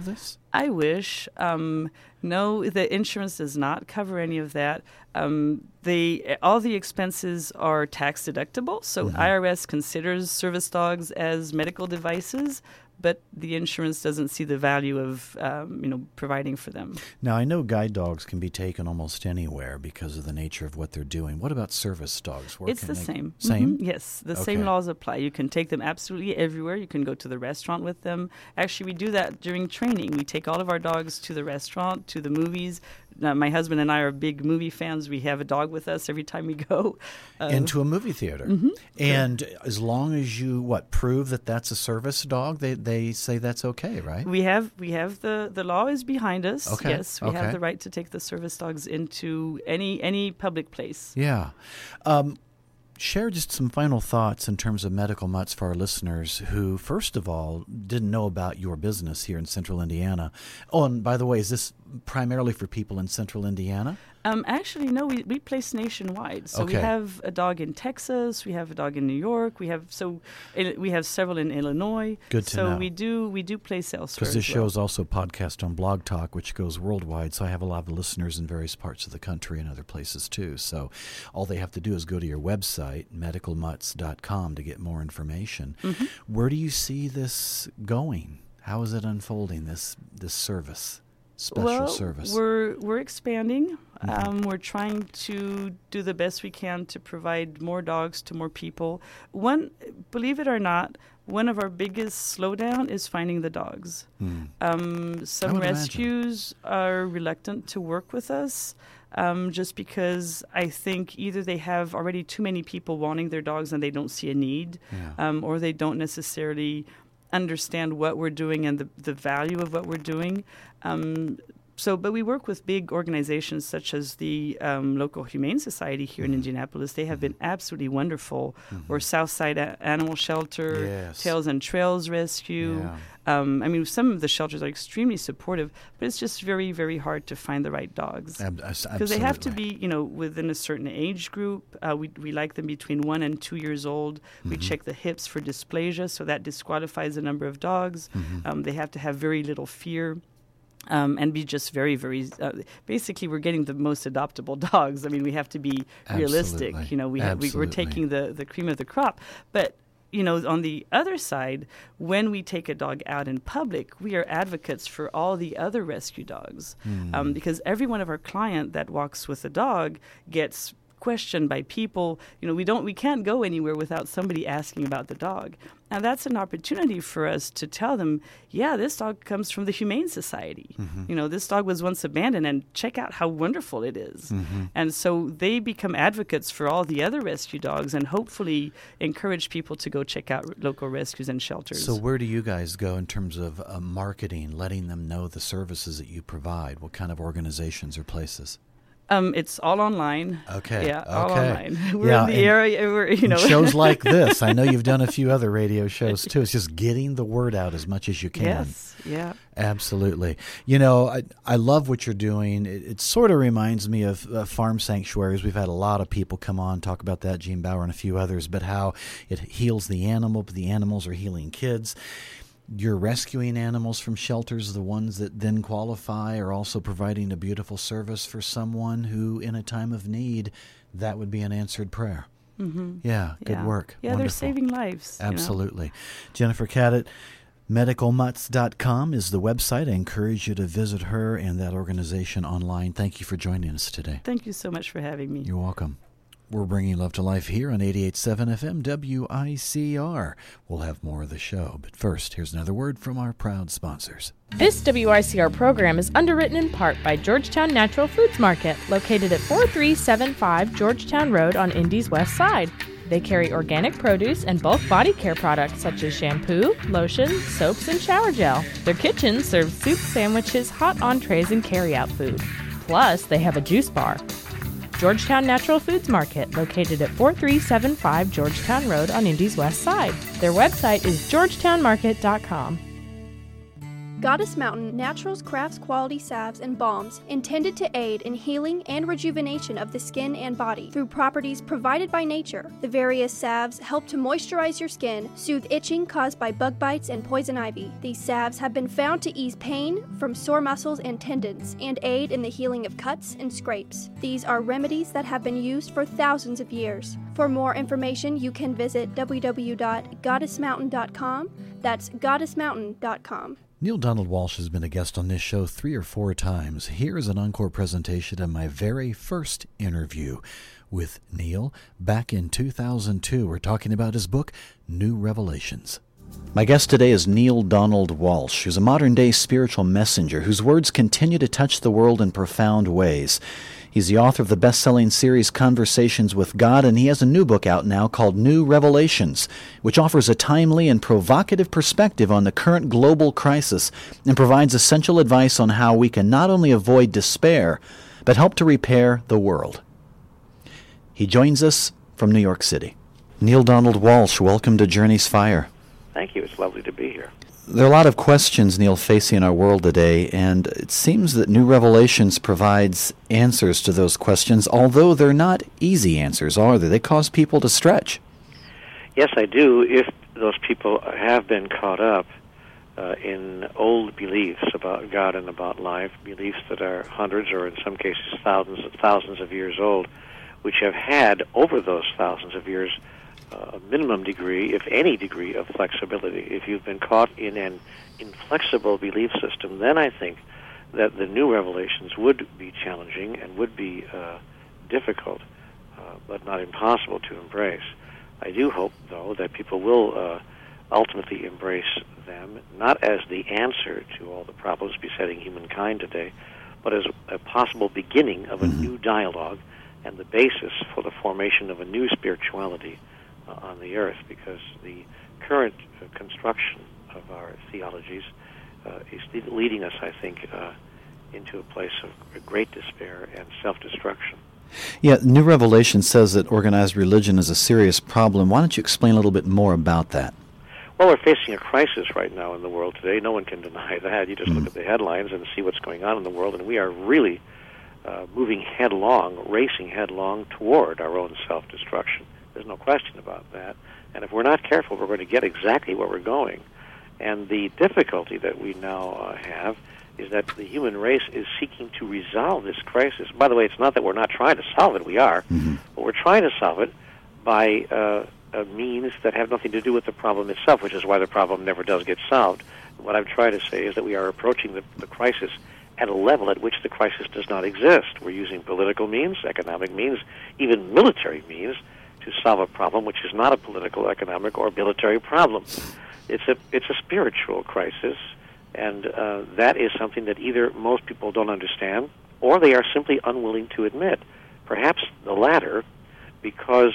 [SPEAKER 2] I wish. Um, no, the insurance does not cover any of that. Um, the all the expenses are tax deductible, so mm-hmm. I R S considers service dogs as medical devices, but the insurance doesn't see the value of um, you know providing for them.
[SPEAKER 1] Now, I know guide dogs can be taken almost anywhere because of the nature of what they're doing. What about service dogs? Where
[SPEAKER 2] it's the
[SPEAKER 1] they...
[SPEAKER 2] same.
[SPEAKER 1] Same?
[SPEAKER 2] Mm-hmm. Yes, the
[SPEAKER 1] okay.
[SPEAKER 2] same laws apply. You can take them absolutely everywhere. You can go to the restaurant with them. Actually, we do that during training. We take all of our dogs to the restaurant, to the movies. Now, my husband and I are big movie fans. We have a dog with us every time we go. Uh,
[SPEAKER 1] Into a movie theater.
[SPEAKER 2] Mm-hmm.
[SPEAKER 1] And sure. as long as you, what, prove that that's a service dog, they they say that's okay, right?
[SPEAKER 2] We have we have the, the law is behind us.
[SPEAKER 1] Okay.
[SPEAKER 2] Yes, we
[SPEAKER 1] okay.
[SPEAKER 2] have the right to take the service dogs into any any public place.
[SPEAKER 1] Yeah. Um, share just some final thoughts in terms of Medical Mutts for our listeners who, first of all, didn't know about your business here in Central Indiana. Oh, and by the way, is this primarily for people in Central Indiana?
[SPEAKER 2] Um, actually, no, we, we place nationwide. So
[SPEAKER 1] okay.
[SPEAKER 2] we have a dog in Texas, we have a dog in New York, we have so we have several in Illinois.
[SPEAKER 1] Good to
[SPEAKER 2] so
[SPEAKER 1] know.
[SPEAKER 2] So we do we do place elsewhere.
[SPEAKER 1] Because this
[SPEAKER 2] as well.
[SPEAKER 1] show is also podcast on Blog Talk, which goes worldwide. So I have a lot of listeners in various parts of the country and other places too. So all they have to do is go to your website, medical mutts dot com, to get more information.
[SPEAKER 2] Mm-hmm.
[SPEAKER 1] Where do you see this going? How is it unfolding, this this service? Special
[SPEAKER 2] well,
[SPEAKER 1] service.
[SPEAKER 2] We're we're expanding.
[SPEAKER 1] Mm-hmm.
[SPEAKER 2] Um, we're trying to do the best we can to provide more dogs to more people. One, believe it or not, one of our biggest slowdown is finding the dogs.
[SPEAKER 1] Mm.
[SPEAKER 2] Um, some rescues imagine. are reluctant to work with us. Um, just because I think either they have already too many people wanting their dogs and they don't see a need,
[SPEAKER 1] yeah.
[SPEAKER 2] um, or they don't necessarily understand what we're doing and the, the value of what we're doing. Um, so, but we work with big organizations such as the um, local Humane Society here mm-hmm. in Indianapolis. They have been absolutely wonderful. Mm-hmm. Or Southside A- Animal Shelter,
[SPEAKER 1] yes.
[SPEAKER 2] Tails and Trails Rescue.
[SPEAKER 1] Yeah.
[SPEAKER 2] Um, I mean, some of the shelters are extremely supportive, but it's just very, very hard to find the right dogs.
[SPEAKER 1] Ab-
[SPEAKER 2] because they have to be, you know, within a certain age group. Uh, we we like them between one and two years old. Mm-hmm. We check the hips for dysplasia, so that disqualifies a number of dogs. Mm-hmm. Um, they have to have very little fear. Um, and be just very, very. Uh, basically, we're getting the most adoptable dogs. I mean, we have to be realistic.
[SPEAKER 1] Absolutely.
[SPEAKER 2] You know, we, have, we we're taking the, the cream of the crop. But you know, on the other side, when we take a dog out in public, we are advocates for all the other rescue dogs, mm. um, because every one of our client that walks with a dog gets questioned by people. You know, we don't, we can't go anywhere without somebody asking about the dog. Now, that's an opportunity for us to tell them, yeah, this dog comes from the Humane Society. Mm-hmm. You know, this dog was once abandoned, and check out how wonderful it is. Mm-hmm. And so they become advocates for all the other rescue dogs and hopefully encourage people to go check out local rescues and shelters.
[SPEAKER 1] So where do you guys go in terms of uh, marketing, letting them know the services that you provide? What kind of organizations or places?
[SPEAKER 2] Um, it's all online.
[SPEAKER 1] Okay.
[SPEAKER 2] Yeah,
[SPEAKER 1] okay.
[SPEAKER 2] all online. We're
[SPEAKER 1] yeah,
[SPEAKER 2] in the area. We're, you know,
[SPEAKER 1] shows like this. I know you've done a few other radio shows too. It's just getting the word out as much as you can.
[SPEAKER 2] Yes. Yeah.
[SPEAKER 1] Absolutely. You know, I I love what you're doing. It, it sort of reminds me of uh, farm sanctuaries. We've had a lot of people come on talk about that, Gene Bauer and a few others. But how it heals the animal, but the animals are healing kids. You're rescuing animals from shelters. The ones that then qualify are also providing a beautiful service for someone who, in a time of need, that would be an answered prayer. Mm-hmm. Yeah, good
[SPEAKER 2] yeah.
[SPEAKER 1] work.
[SPEAKER 2] Yeah,
[SPEAKER 1] Wonderful.
[SPEAKER 2] They're saving lives.
[SPEAKER 1] Absolutely.
[SPEAKER 2] You know?
[SPEAKER 1] Jennifer Caddett, medical mutts dot com is the website. I encourage you to visit her and that organization online. Thank you for joining us today.
[SPEAKER 2] Thank you so much for having me.
[SPEAKER 1] You're welcome. We're bringing Love to Life here on eighty-eight point seven F M W I C R. We'll have more of the show, but first, here's another word from our proud sponsors.
[SPEAKER 5] This W I C R program is underwritten in part by Georgetown Natural Foods Market, located at four three seven five Georgetown Road on Indy's west side. They carry organic produce and bulk body care products such as shampoo, lotion, soaps, and shower gel. Their kitchen serves soup, sandwiches, hot entrees, and carry-out food. Plus, they have a juice bar. Georgetown Natural Foods Market, located at four three seven five Georgetown Road on Indy's west side. Their website is georgetown market dot com.
[SPEAKER 6] Goddess Mountain naturals crafts quality salves and balms intended to aid in healing and rejuvenation of the skin and body through properties provided by nature. The various salves help to moisturize your skin, soothe itching caused by bug bites and poison ivy. These salves have been found to ease pain from sore muscles and tendons and aid in the healing of cuts and scrapes. These are remedies that have been used for thousands of years. For more information, you can visit w w w dot goddess mountain dot com. That's goddess mountain dot com.
[SPEAKER 1] Neale Donald Walsch has been a guest on this show three or four times. Here is an encore presentation of my very first interview with Neale back in two thousand two. We're talking about his book, New Revelations. My guest today is Neale Donald Walsch, who's a modern-day spiritual messenger whose words continue to touch the world in profound ways. He's the author of the best-selling series Conversations with God, and he has a new book out now called New Revelations, which offers a timely and provocative perspective on the current global crisis and provides essential advice on how we can not only avoid despair, but help to repair the world. He joins us from New York City. Neale Donald Walsch, welcome to Journey's Fire.
[SPEAKER 7] Thank you. It's lovely to be here.
[SPEAKER 1] There are a lot of questions, Neale, facing our world today, and it seems that New Revelations provides answers to those questions, although they're not easy answers, are they? They cause people to stretch.
[SPEAKER 7] Yes, I do, if those people have been caught up uh, in old beliefs about God and about life, beliefs that are hundreds or in some cases thousands and thousands of years old, which have had, over those thousands of years, a uh, minimum degree, if any degree, of flexibility. If you've been caught in an inflexible belief system, then I think that the new revelations would be challenging and would be uh, difficult, uh, but not impossible to embrace. I do hope, though, that people will uh, ultimately embrace them, not as the answer to all the problems besetting humankind today, but as a possible beginning of a new dialogue and the basis for the formation of a new spirituality on the earth, because the current uh, construction of our theologies uh, is leading us, I think, uh, into a place of great despair and self-destruction.
[SPEAKER 1] Yeah, New Revelation says that organized religion is a serious problem. Why don't you explain a little bit more about that?
[SPEAKER 7] Well, we're facing a crisis right now in the world today. No one can deny that. You just mm. look at the headlines and see what's going on in the world, and we are really uh, moving headlong, racing headlong toward our own self-destruction. There's no question about that. And if we're not careful, we're going to get exactly where we're going. And the difficulty that we now uh, have is that the human race is seeking to resolve this crisis. By the way, it's not that we're not trying to solve it. We are. Mm-hmm. But we're trying to solve it by uh, uh, means that have nothing to do with the problem itself, which is why the problem never does get solved. What I'm trying to say is that we are approaching the, the crisis at a level at which the crisis does not exist. We're using political means, economic means, even military means, to solve a problem which is not a political, economic, or military problem. It's a it's a spiritual crisis, and uh, that is something that either most people don't understand or they are simply unwilling to admit. Perhaps the latter, because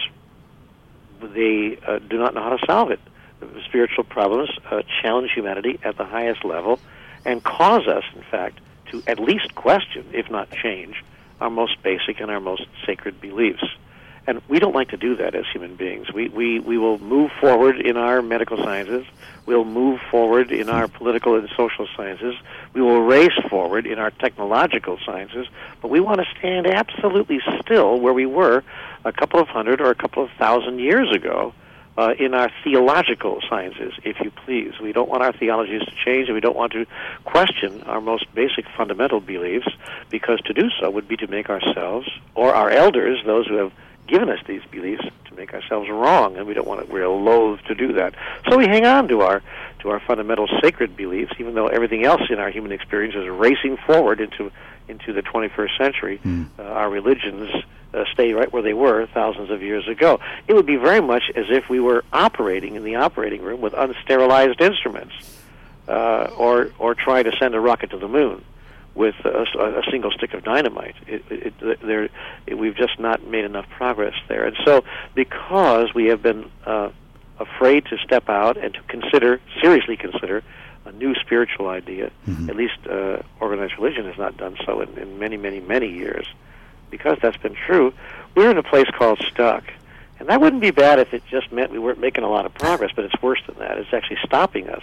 [SPEAKER 7] they uh, do not know how to solve it. The spiritual problems uh, challenge humanity at the highest level and cause us, in fact, to at least question, if not change, our most basic and our most sacred beliefs. And we don't like to do that as human beings. We, we, we will move forward in our medical sciences. We'll move forward in our political and social sciences. We will race forward in our technological sciences. But we want to stand absolutely still where we were a couple of hundred or a couple of thousand years ago uh, in our theological sciences, if you please. We don't want our theologies to change, and we don't want to question our most basic fundamental beliefs, because to do so would be to make ourselves, or our elders, those who have given us these beliefs, to make ourselves wrong, and we don't want to, we're loath to do that. So we hang on to our to our fundamental sacred beliefs, even though everything else in our human experience is racing forward into into the twenty-first century. Mm. Uh, our religions uh, stay right where they were thousands of years ago. It would be very much as if we were operating in the operating room with unsterilized instruments, uh, or or trying to send a rocket to the moon with a, a single stick of dynamite. It, it, it, there, it, we've just not made enough progress there. And so because we have been uh, afraid to step out and to consider, seriously consider, a new spiritual idea, mm-hmm. at least uh, organized religion has not done so in, in many, many, many years. Because that's been true, we're in a place called stuck. And that wouldn't be bad if it just meant we weren't making a lot of progress, but it's worse than that. It's actually stopping us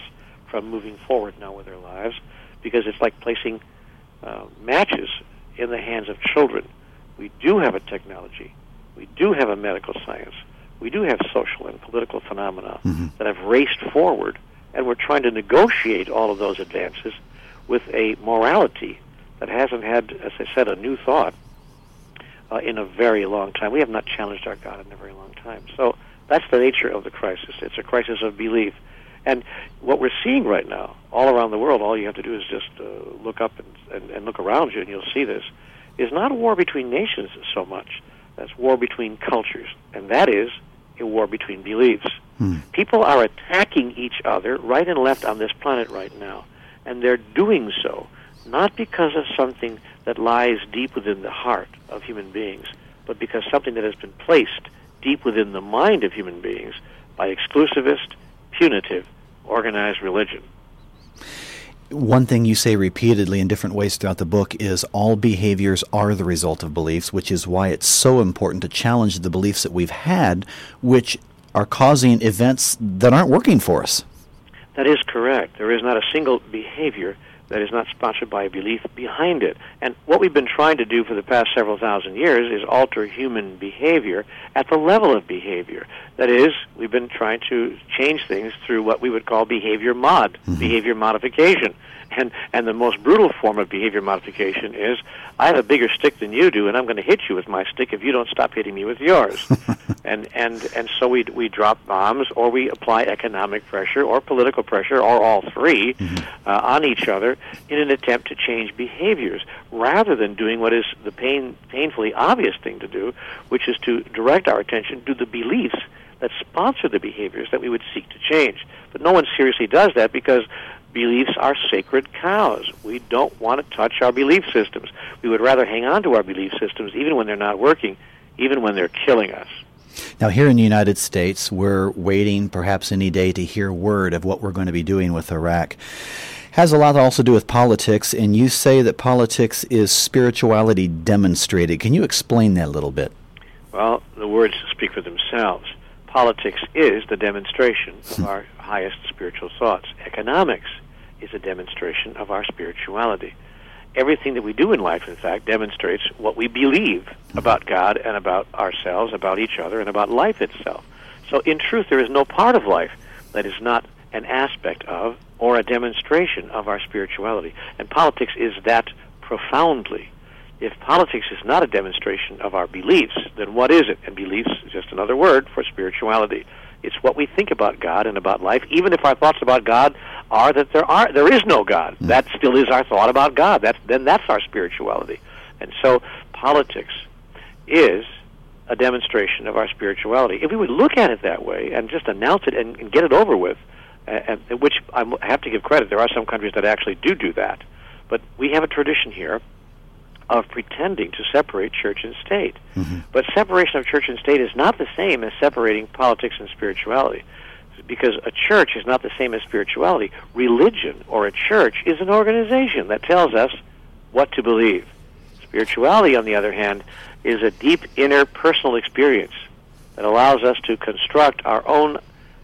[SPEAKER 7] from moving forward now with their lives, because it's like placing uh, matches in the hands of children. We do have a technology. We do have a medical science. We do have social and political phenomena mm-hmm. that have raced forward, and we're trying to negotiate all of those advances with a morality that hasn't had, as I said, a new thought uh, in a very long time. We have not challenged our God in a very long time. So that's the nature of the crisis. It's a crisis of belief. And what we're seeing right now, all around the world, all you have to do is just uh, look up and, and, and look around you, and you'll see this, is not a war between nations so much. That's war between cultures, and that is a war between beliefs. Hmm. People are attacking each other right and left on this planet right now, and they're doing so not because of something that lies deep within the heart of human beings, but because something that has been placed deep within the mind of human beings by exclusivist, punitive, organized religion.
[SPEAKER 1] One thing you say repeatedly in different ways throughout the book is all behaviors are the result of beliefs, which is why it's so important to challenge the beliefs that we've had, which are causing events that aren't working for us.
[SPEAKER 7] That is correct. There is not a single behavior that is not sponsored by a belief behind it. And what we've been trying to do for the past several thousand years is alter human behavior at the level of behavior. That is, we've been trying to change things through what we would call behavior mod, mm-hmm. behavior modification. And and the most brutal form of behavior modification is, I have a bigger stick than you do, and I'm going to hit you with my stick if you don't stop hitting me with yours. and and and so we we drop bombs, or we apply economic pressure, or political pressure, or all three mm-hmm. uh, on each other in an attempt to change behaviors, rather than doing what is the pain painfully obvious thing to do, which is to direct our attention to the beliefs that sponsor the behaviors that we would seek to change. But no one seriously does that, because beliefs are sacred cows. We don't want to touch our belief systems. We would rather hang on to our belief systems even when they're not working, even when they're killing us.
[SPEAKER 1] Now, here in the United States, we're waiting perhaps any day to hear word of what we're going to be doing with Iraq. Has a lot to also do with politics, and you say that politics is spirituality demonstrated. Can you explain that a little bit?
[SPEAKER 7] Well, the words speak for themselves. Politics is the demonstration of our highest spiritual thoughts. Economics is a demonstration of our spirituality. Everything that we do in life, in fact, demonstrates what we believe about God and about ourselves, about each other, and about life itself. So in truth, there is no part of life that is not an aspect of or a demonstration of our spirituality. And politics is that profoundly. If politics is not a demonstration of our beliefs, then what is it? And beliefs is just another word for spirituality. It's what we think about God and about life, even if our thoughts about God are that there are there is no God. Mm. That still is our thought about God. That's, then that's our spirituality. And so politics is a demonstration of our spirituality. If we would look at it that way and just announce it and, and get it over with, uh, and, which I have to give credit, there are some countries that actually do do that. But we have a tradition here of pretending to separate church and state. Mm-hmm. But separation of church and state is not the same as separating politics and spirituality, because a church is not the same as spirituality. Religion, or a church, is an organization that tells us what to believe. Spirituality, on the other hand, is a deep inner personal experience that allows us to construct our own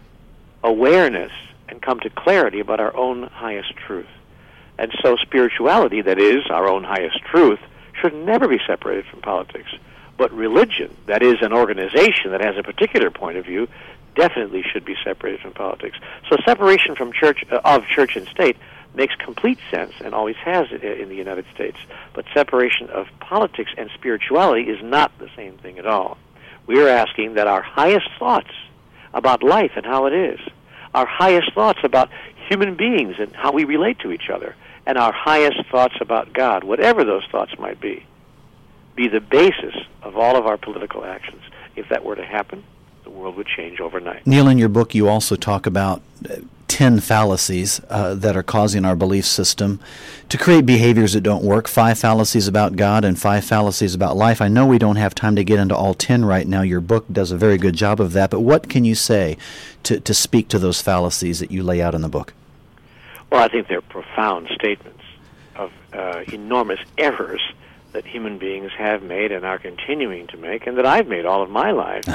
[SPEAKER 7] awareness and come to clarity about our own highest truth. And so spirituality, that is, our own highest truth, should never be separated from politics. But religion, that is, an organization that has a particular point of view, definitely should be separated from politics. So separation from church uh, of church and state makes complete sense and always has in the United States. But separation of politics and spirituality is not the same thing at all. We are asking that our highest thoughts about life and how it is, our highest thoughts about human beings and how we relate to each other, and our highest thoughts about God, whatever those thoughts might be, be the basis of all of our political actions. If that were to happen, the world would change overnight.
[SPEAKER 1] Neil, in your book, you also talk about uh, ten fallacies uh, that are causing our belief system to create behaviors that don't work, five fallacies about God and five fallacies about life. I know we don't have time to get into all ten right now. Your book does a very good job of that, but what can you say to, to speak to those fallacies that you lay out in the book?
[SPEAKER 7] Well, I think they're profound statements of uh, enormous errors that human beings have made and are continuing to make, and that I've made all of my life,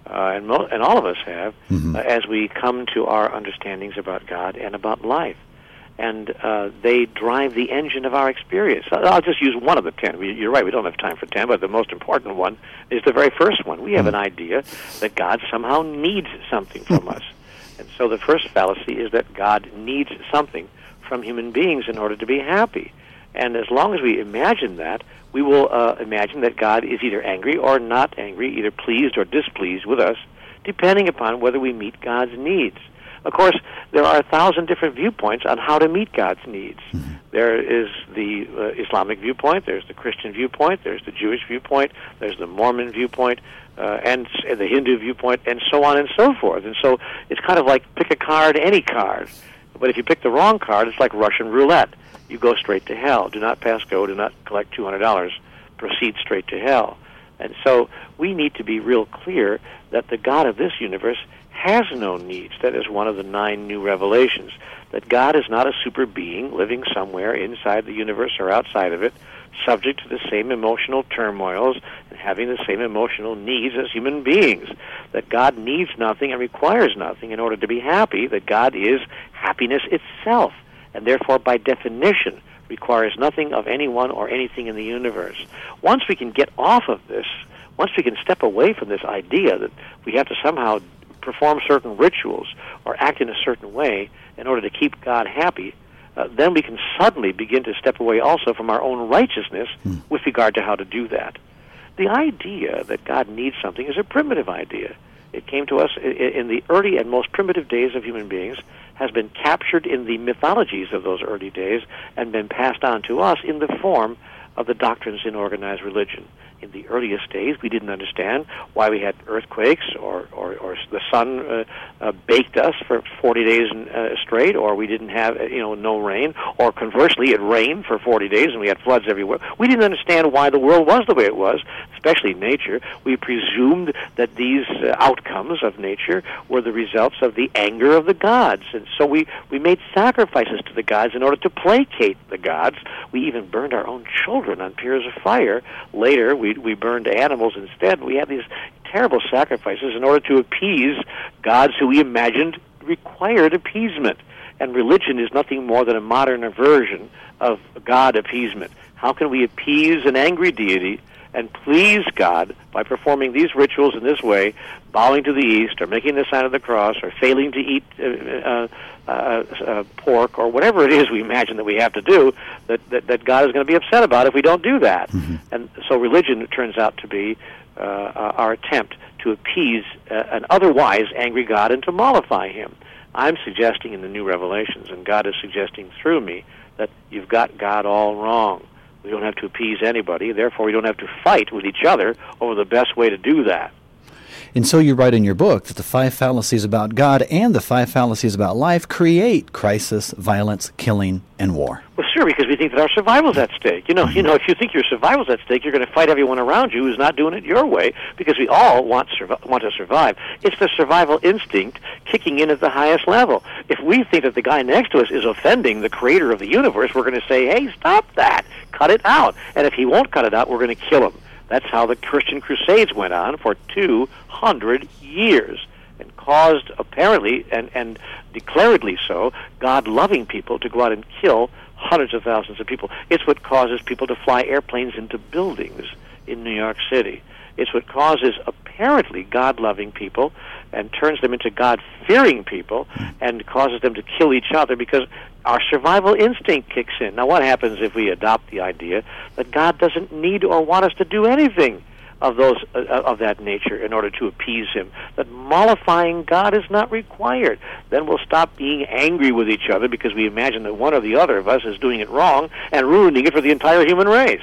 [SPEAKER 7] uh, and, mo- and all of us have,
[SPEAKER 1] Mm-hmm.
[SPEAKER 7] uh, as we come to our understandings about God and about life. And uh, they drive the engine of our experience. I'll just use one of the ten. We, you're right, we don't have time for ten, but the most important one is the very first one. We have an idea that God somehow needs something from us. And so the first fallacy is that God needs something from human beings in order to be happy. And as long as we imagine that, we will uh, imagine that God is either angry or not angry, either pleased or displeased with us, depending upon whether we meet God's needs. Of course, there are a thousand different viewpoints on how to meet God's needs. Mm-hmm. There is the uh, Islamic viewpoint, there's the Christian viewpoint, there's the Jewish viewpoint, there's the Mormon viewpoint, uh, and, and the Hindu viewpoint, and so on and so forth. And so it's kind of like pick a card, any card. But if you pick the wrong card, it's like Russian roulette. You go straight to hell. Do not pass go, do not collect two hundred dollars. Proceed straight to hell. And so we need to be real clear that the God of this universe has no needs. That is one of the nine new revelations, that God is not a super being living somewhere inside the universe or outside of it, subject to the same emotional turmoils and having the same emotional needs as human beings, that God needs nothing and requires nothing in order to be happy, that God is happiness itself, and therefore by definition requires nothing of anyone or anything in the universe. Once we can get off of this, once we can step away from this idea that we have to somehow perform certain rituals or act in a certain way in order to keep God happy, uh, then we can suddenly begin to step away also from our own righteousness hmm. with regard to how to do that. The idea that God needs something is a primitive idea. It came to us in the early and most primitive days of human beings, has been captured in the mythologies of those early days, and been passed on to us in the form of the doctrines in organized religion. In the earliest days, we didn't understand why we had earthquakes, or, or, or the sun uh, uh, baked us for forty days uh, straight, or we didn't have, you know, no rain, or conversely, it rained for forty days and we had floods everywhere. We didn't understand why the world was the way it was, especially nature. We presumed that these uh, outcomes of nature were the results of the anger of the gods, and so we, we made sacrifices to the gods in order to placate the gods. We even burned our own children on piers of fire. Later, we we burned animals instead. We had these terrible sacrifices in order to appease gods who we imagined required appeasement. And religion is nothing more than a modern version of God appeasement. How can we appease an angry deity and please God by performing these rituals in this way, bowing to the east, or making the sign of the cross, or failing to eat uh, uh, uh, uh, pork, or whatever it is we imagine that we have to do, that, that, that God is going to be upset about if we don't do that. Mm-hmm. And so religion turns out to be uh, our attempt to appease uh, an otherwise angry God and to mollify him. I'm suggesting in the New Revelations, and God is suggesting through me, that you've got God all wrong. We don't have to appease anybody. Therefore, we don't have to fight with each other over the best way to do that.
[SPEAKER 1] And so you write in your book that the five fallacies about God and the five fallacies about life create crisis, violence, killing, and war.
[SPEAKER 7] Well, sure, because we think that our survival's at stake. You know, you know, if you think your survival's at stake, you're going to fight everyone around you who's not doing it your way, because we all want survi- want to survive. It's the survival instinct kicking in at the highest level. If we think that the guy next to us is offending the creator of the universe, we're going to say, hey, stop that. Cut it out. And if he won't cut it out, we're going to kill him. That's how the Christian Crusades went on for two hundred years, and caused, apparently, and, and declaredly so, God-loving people to go out and kill hundreds of thousands of people. It's what causes people to fly airplanes into buildings in New York City. It's what causes, apparently, God-loving people and turns them into God-fearing people and causes them to kill each other, because our survival instinct kicks in. Now, what happens if we adopt the idea that God doesn't need or want us to do anything of those uh, of that nature in order to appease him, that mollifying God is not required? Then we'll stop being angry with each other because we imagine that one or the other of us is doing it wrong and ruining it for the entire human race.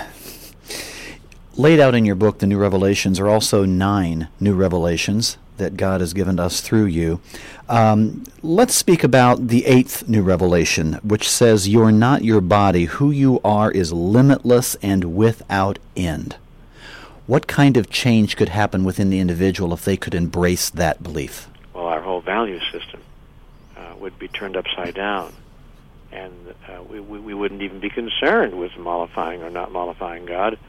[SPEAKER 1] Laid out in your book, The New Revelations, are also nine new revelations that God has given us through you. Um, let's speak about the eighth new revelation, which says, "You're not your body. Who you are is limitless and without end." What kind of change could happen within the individual if they could embrace that belief?
[SPEAKER 7] Well, our whole value system uh, would be turned upside down, and uh, we, we, we wouldn't even be concerned with mollifying or not mollifying God.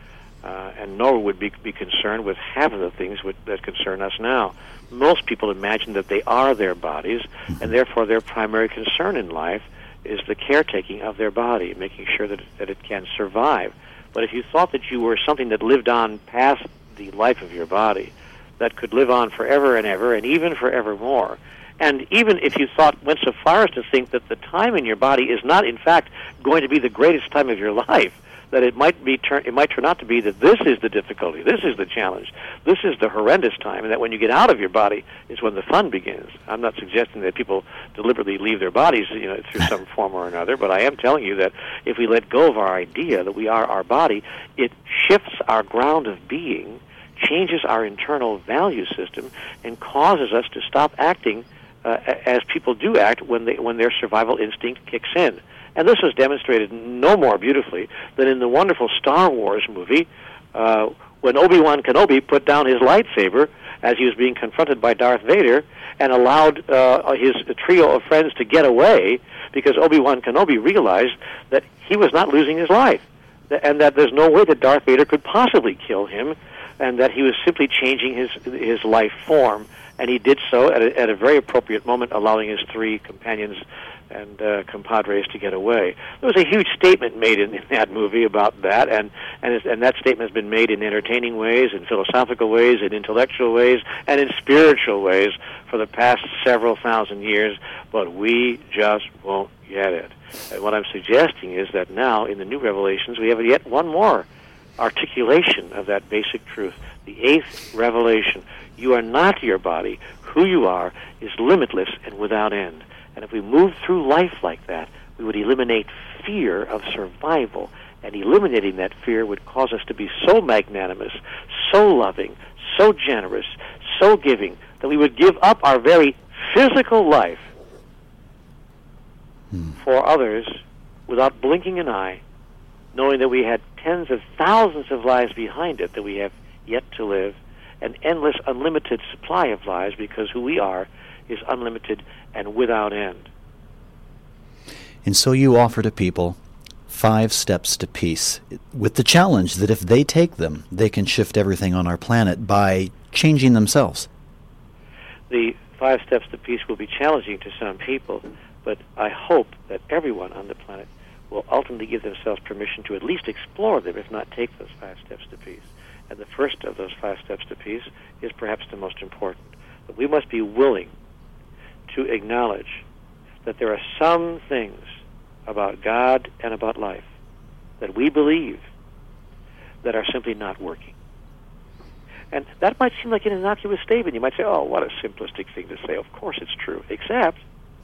[SPEAKER 7] Uh, and nor would be, be concerned with half of the things which, that concern us now. Most people imagine that they are their bodies, and therefore their primary concern in life is the caretaking of their body, making sure that it, that it can survive. But if you thought that you were something that lived on past the life of your body, that could live on forever and ever, and even forevermore, and even if you thought, went so far as to think that the time in your body is not, in fact, going to be the greatest time of your life, that it might be turn, it might turn out to be that this is the difficulty, this is the challenge, this is the horrendous time, and that when you get out of your body is when the fun begins. I'm not suggesting that people deliberately leave their bodies, you know, through some form or another, but I am telling you that if we let go of our idea that we are our body, it shifts our ground of being, changes our internal value system, and causes us to stop acting uh, as people do act when they when their survival instinct kicks in. And this was demonstrated no more beautifully than in the wonderful Star Wars movie uh, when Obi-Wan Kenobi put down his lightsaber as he was being confronted by Darth Vader and allowed uh, his trio of friends to get away because Obi-Wan Kenobi realized that he was not losing his life and that there's no way that Darth Vader could possibly kill him and that he was simply changing his his life form. And he did so at a, at a very appropriate moment, allowing his three companions and uh, compadres to get away. There was a huge statement made in, in that movie about that, and and, it's, and that statement has been made in entertaining ways, in philosophical ways, in intellectual ways, and in spiritual ways for the past several thousand years, but we just won't get it. And what I'm suggesting is that now, in the new revelations, we have yet one more articulation of that basic truth, the eighth revelation. You are not your body. Who you are is limitless and without end. And if we move through life like that, we would eliminate fear of survival. And eliminating that fear would cause us to be so magnanimous, so loving, so generous, so giving, that we would give up our very physical life hmm. for others without blinking an eye, knowing that we had tens of thousands of lives behind it that we have yet to live, an endless, unlimited supply of lives, because who we are is unlimited and without end.
[SPEAKER 1] And so you offer to people five steps to peace, with the challenge that if they take them, they can shift everything on our planet by changing themselves.
[SPEAKER 7] The five steps to peace will be challenging to some people, but I hope that everyone on the planet will ultimately give themselves permission to at least explore them, if not take those five steps to peace. And the first of those five steps to peace is perhaps the most important. But we must be willing to acknowledge that there are some things about God and about life that we believe that are simply not working. And that might seem like an innocuous statement. You might say, oh, what a simplistic thing to say. Of course it's true. Except,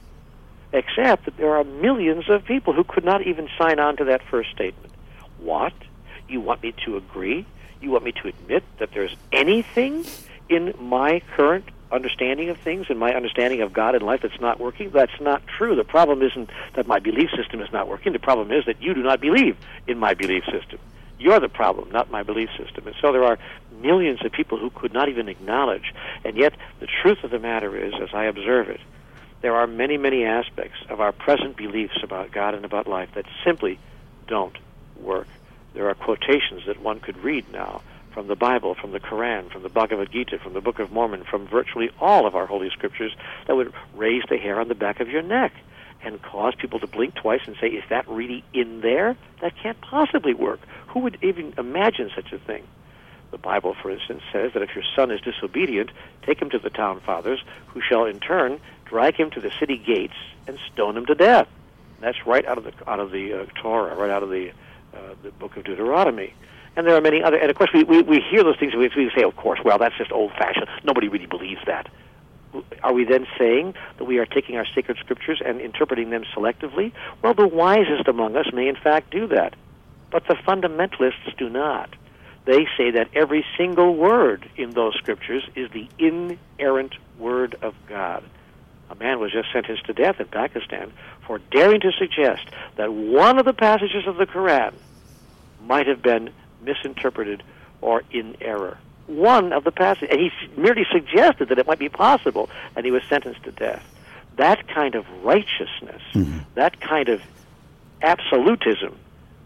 [SPEAKER 7] except that there are millions of people who could not even sign on to that first statement. What? You want me to agree? You want me to admit that there's anything in my current understanding of things and my understanding of God and life that's not working? That's not true. The problem isn't that my belief system is not working. The problem is that you do not believe in my belief system. You're the problem, not my belief system. And so there are millions of people who could not even acknowledge. And yet the truth of the matter is, as I observe it, there are many, many aspects of our present beliefs about God and about life that simply don't work. There are quotations that one could read now from the Bible, from the Quran, from the Bhagavad Gita, from the Book of Mormon, from virtually all of our Holy Scriptures that would raise the hair on the back of your neck and cause people to blink twice and say, is that really in there? That can't possibly work. Who would even imagine such a thing? The Bible, for instance, says that if your son is disobedient, take him to the town fathers, who shall in turn drag him to the city gates and stone him to death. That's right out of the out of the uh, Torah, right out of the uh, the book of Deuteronomy. And there are many other, and of course we, we, we hear those things and we, we say, of course, well, that's just old-fashioned. Nobody really believes that. Are we then saying that we are taking our sacred scriptures and interpreting them selectively? Well, the wisest among us may in fact do that, but the fundamentalists do not. They say that every single word in those scriptures is the inerrant word of God. A man was just sentenced to death in Pakistan for daring to suggest that one of the passages of the Quran might have been misinterpreted or in error. One of the passages, and he merely suggested that it might be possible, and he was sentenced to death. That kind of righteousness, mm-hmm. that kind of absolutism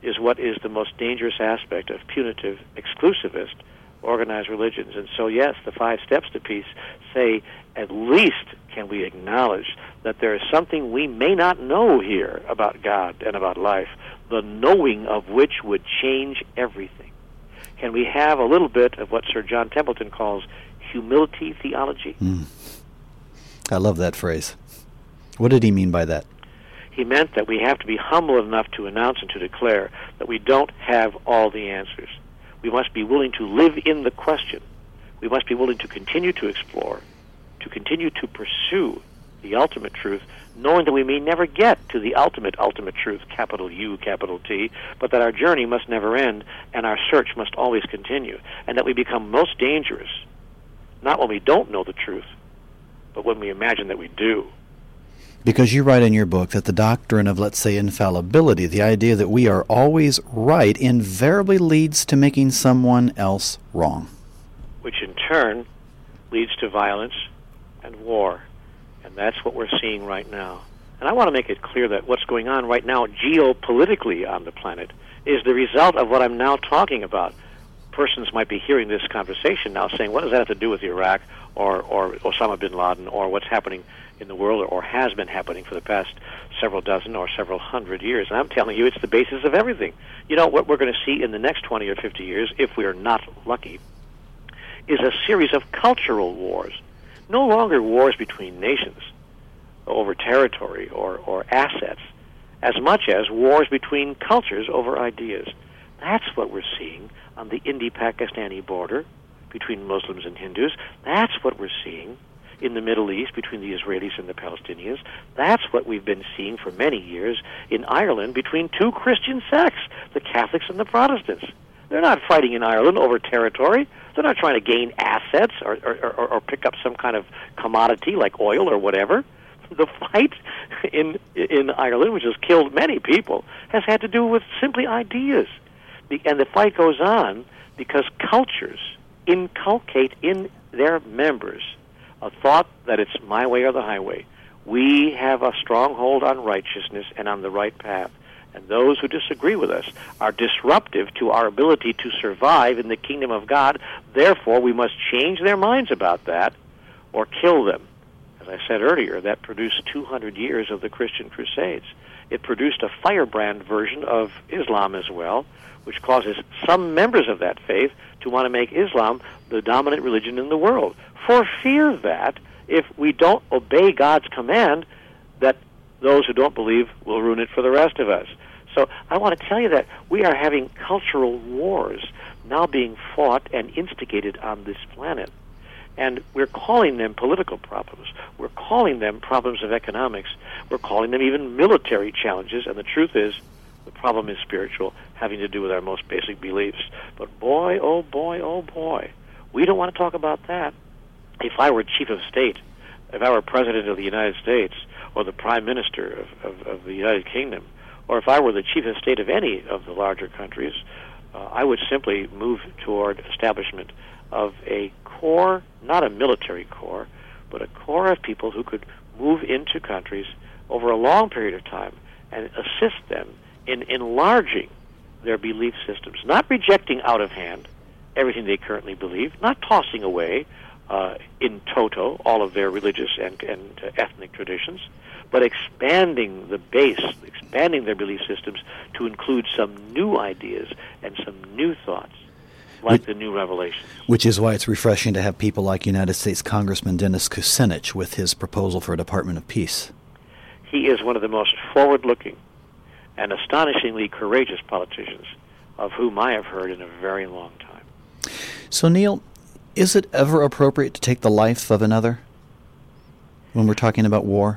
[SPEAKER 7] is what is the most dangerous aspect of punitive, exclusivist, organized religions. And so, yes, the five steps to peace say, at least can we acknowledge that there is something we may not know here about God and about life, the knowing of which would change everything. Can we have a little bit of what Sir John Templeton calls humility theology?
[SPEAKER 1] Mm. I love that phrase. What did he mean by that?
[SPEAKER 7] He meant that we have to be humble enough to announce and to declare that we don't have all the answers. We must be willing to live in the question. We must be willing to continue to explore, to continue to pursue the ultimate truth, knowing that we may never get to the ultimate, ultimate truth, capital U, capital T, but that our journey must never end and our search must always continue, and that we become most dangerous, not when we don't know the truth, but when we imagine that we do.
[SPEAKER 1] Because you write in your book that the doctrine of, let's say, infallibility, the idea that we are always right, invariably leads to making someone else wrong.
[SPEAKER 7] Which in turn leads to violence and war. And that's what we're seeing right now. And I want to make it clear that what's going on right now geopolitically on the planet is the result of what I'm now talking about. Persons might be hearing this conversation now saying, what does that have to do with Iraq or, or Osama bin Laden or what's happening in the world or has been happening for the past several dozen or several hundred years? And I'm telling you, it's the basis of everything. You know, what we're going to see in the next twenty or fifty years, if we are not lucky, is a series of cultural wars. No longer wars between nations over territory or, or assets, as much as wars between cultures over ideas. That's what we're seeing on the Indo-Pakistani border between Muslims and Hindus. That's what we're seeing in the Middle East between the Israelis and the Palestinians. That's what we've been seeing for many years in Ireland between two Christian sects, the Catholics and the Protestants. They're not fighting in Ireland over territory. They're not trying to gain assets or, or, or, or pick up some kind of commodity like oil or whatever. The fight in in Ireland, which has killed many people, has had to do with simply ideas. And the fight goes on because cultures inculcate in their members a thought that it's my way or the highway. We have a stronghold on righteousness and on the right path. And those who disagree with us are disruptive to our ability to survive in the kingdom of God. Therefore, we must change their minds about that or kill them. As I said earlier, that produced two hundred years of the Christian Crusades. It produced a firebrand version of Islam as well, which causes some members of that faith to want to make Islam the dominant religion in the world, for fear that if we don't obey God's command, that those who don't believe will ruin it for the rest of us. So I want to tell you that we are having cultural wars now being fought and instigated on this planet. And we're calling them political problems. We're calling them problems of economics. We're calling them even military challenges. And the truth is, the problem is spiritual, having to do with our most basic beliefs. But boy, oh boy, oh boy, we don't want to talk about that. If I were chief of state, if I were president of the United States, or the prime minister of, of, of the United Kingdom, or if I were the chief of state of any of the larger countries, uh, I would simply move toward establishment of a core, not a military core, but a core of people who could move into countries over a long period of time and assist them in enlarging their belief systems, not rejecting out of hand everything they currently believe, not tossing away uh, in toto all of their religious and, and uh, ethnic traditions, but expanding the base, expanding their belief systems to include some new ideas and some new thoughts, like which, the new revelations.
[SPEAKER 1] Which is why it's refreshing to have people like United States Congressman Dennis Kucinich with his proposal for a Department of Peace.
[SPEAKER 7] He is one of the most forward-looking and astonishingly courageous politicians of whom I have heard in a very long time.
[SPEAKER 1] So, Neil, is it ever appropriate to take the life of another when we're talking about war?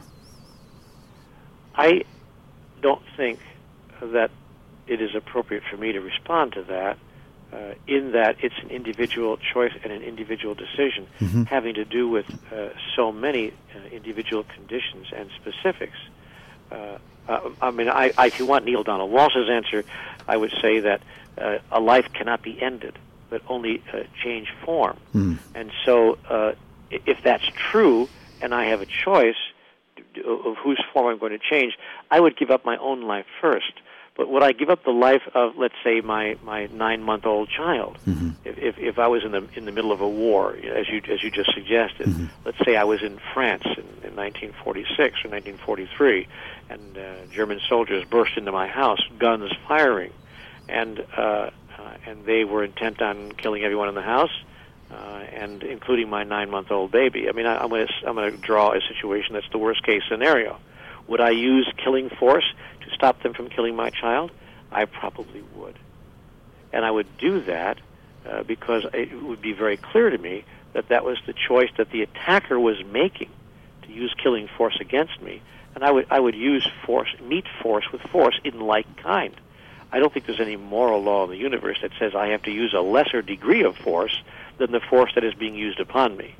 [SPEAKER 7] I don't think that it is appropriate for me to respond to that, uh, in that it's an individual choice and an individual decision mm-hmm. having to do with uh, so many uh, individual conditions and specifics. Uh, uh, I mean, I, I, if you want Neil Donald Walsh's answer, I would say that uh, a life cannot be ended, but only uh, change form. Mm. And so uh, if that's true and I have a choice, of whose form I'm going to change, I would give up my own life first. But would I give up the life of, let's say, my, my nine-month-old child? Mm-hmm. If, if if I was in the in the middle of a war, as you as you just suggested, mm-hmm. let's say I was in France in, in nineteen forty-six or nineteen forty-three, and uh, German soldiers burst into my house, guns firing, and uh, uh, and they were intent on killing everyone in the house, uh, and including my nine-month-old baby. I mean, I, I'm going to I'm going to draw a situation that's the worst-case scenario. Would I use killing force to stop them from killing my child? I probably would. And I would do that uh, because it would be very clear to me that that was the choice that the attacker was making, to use killing force against me. And I would I would use force, meet force with force in like kind. I don't think there's any moral law in the universe that says I have to use a lesser degree of force than the force that is being used upon me.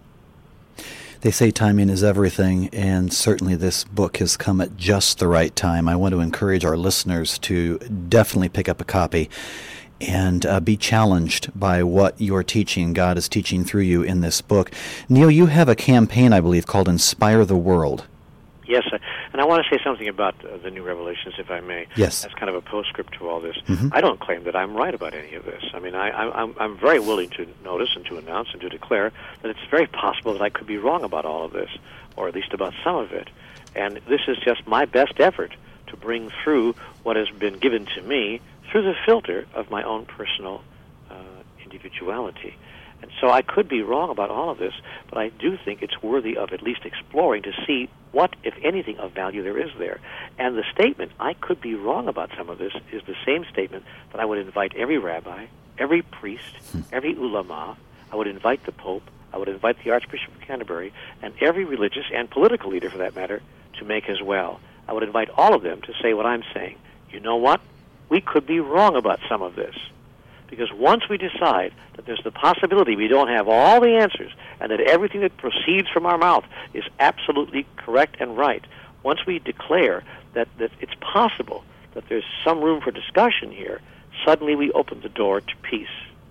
[SPEAKER 1] They say timing is everything, and certainly this book has come at just the right time. I want to encourage our listeners to definitely pick up a copy and uh, be challenged by what you're teaching, God is teaching through you in this book. Neil, you have a campaign, I believe, called Inspire the World.
[SPEAKER 7] Yes, and I want to say something about uh, the New Revelations, if I may.
[SPEAKER 1] Yes.
[SPEAKER 7] That's kind of a postscript to all this.
[SPEAKER 1] Mm-hmm.
[SPEAKER 7] I don't claim that I'm right about any of this. I mean, I, I'm, I'm very willing to notice and to announce and to declare that it's very possible that I could be wrong about all of this, or at least about some of it. And this is just my best effort to bring through what has been given to me through the filter of my own personal uh, individuality. And so I could be wrong about all of this, but I do think it's worthy of at least exploring to see what, if anything, of value there is there. And the statement, I could be wrong about some of this, is the same statement that I would invite every rabbi, every priest, every ulama, I would invite the Pope, I would invite the Archbishop of Canterbury, and every religious and political leader, for that matter, to make as well. I would invite all of them to say what I'm saying. You know what? We could be wrong about some of this. Because once we decide that there's the possibility we don't have all the answers and that everything that proceeds from our mouth is absolutely correct and right, once we declare that, that it's possible that there's some room for discussion here, suddenly we open the door to peace.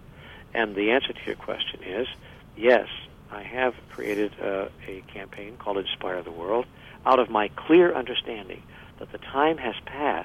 [SPEAKER 7] And the answer to your question is, yes, I have created uh, a campaign called Inspire the World out of my clear understanding that the time has passed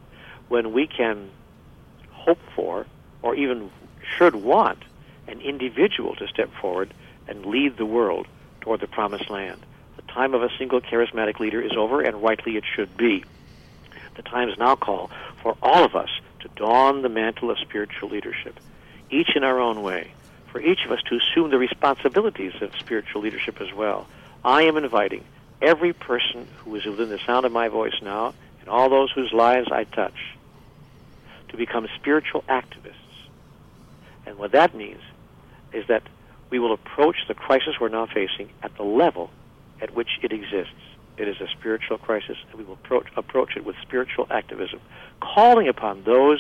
[SPEAKER 7] when we can hope for or even should want an individual to step forward and lead the world toward the promised land. The time of a single charismatic leader is over, and rightly it should be. The times now call for all of us to don the mantle of spiritual leadership, each in our own way, for each of us to assume the responsibilities of spiritual leadership as well. I am inviting every person who is within the sound of my voice now, and all those whose lives I touch, to become spiritual activists. And what that means is that we will approach the crisis we're now facing at the level at which it exists. It is a spiritual crisis, and we will approach, approach it with spiritual activism, calling upon those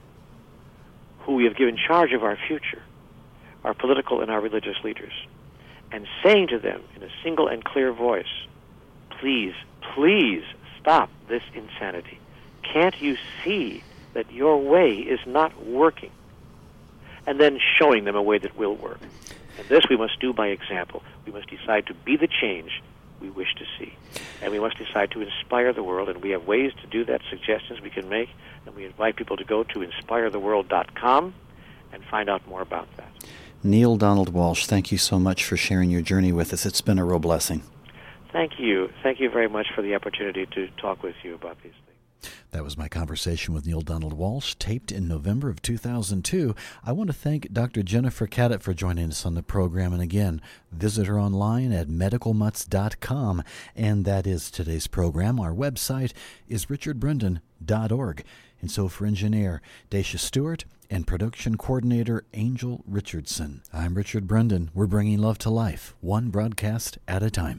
[SPEAKER 7] who we have given charge of our future, our political and our religious leaders, and saying to them in a single and clear voice, please, please stop this insanity. Can't you see that your way is not working? And then showing them a way that will work. And this we must do by example. We must decide to be the change we wish to see. And we must decide to inspire the world, and we have ways to do that, suggestions we can make, and we invite people to go to inspire the world dot com and find out more about that.
[SPEAKER 1] Neil Donald Walsch, thank you so much for sharing your journey with us. It's been a real blessing.
[SPEAKER 7] Thank you. Thank you very much for the opportunity to talk with you about these things.
[SPEAKER 1] That was my conversation with Neil Donald Walsch, taped in November of two thousand two. I want to thank Doctor Jennifer Caddett for joining us on the program. And again, visit her online at medical mutts dot com. And that is today's program. Our website is richard brendan dot org. And so for engineer Dacia Stewart and production coordinator Angel Richardson, I'm Richard Brendan. We're bringing love to life, one broadcast at a time.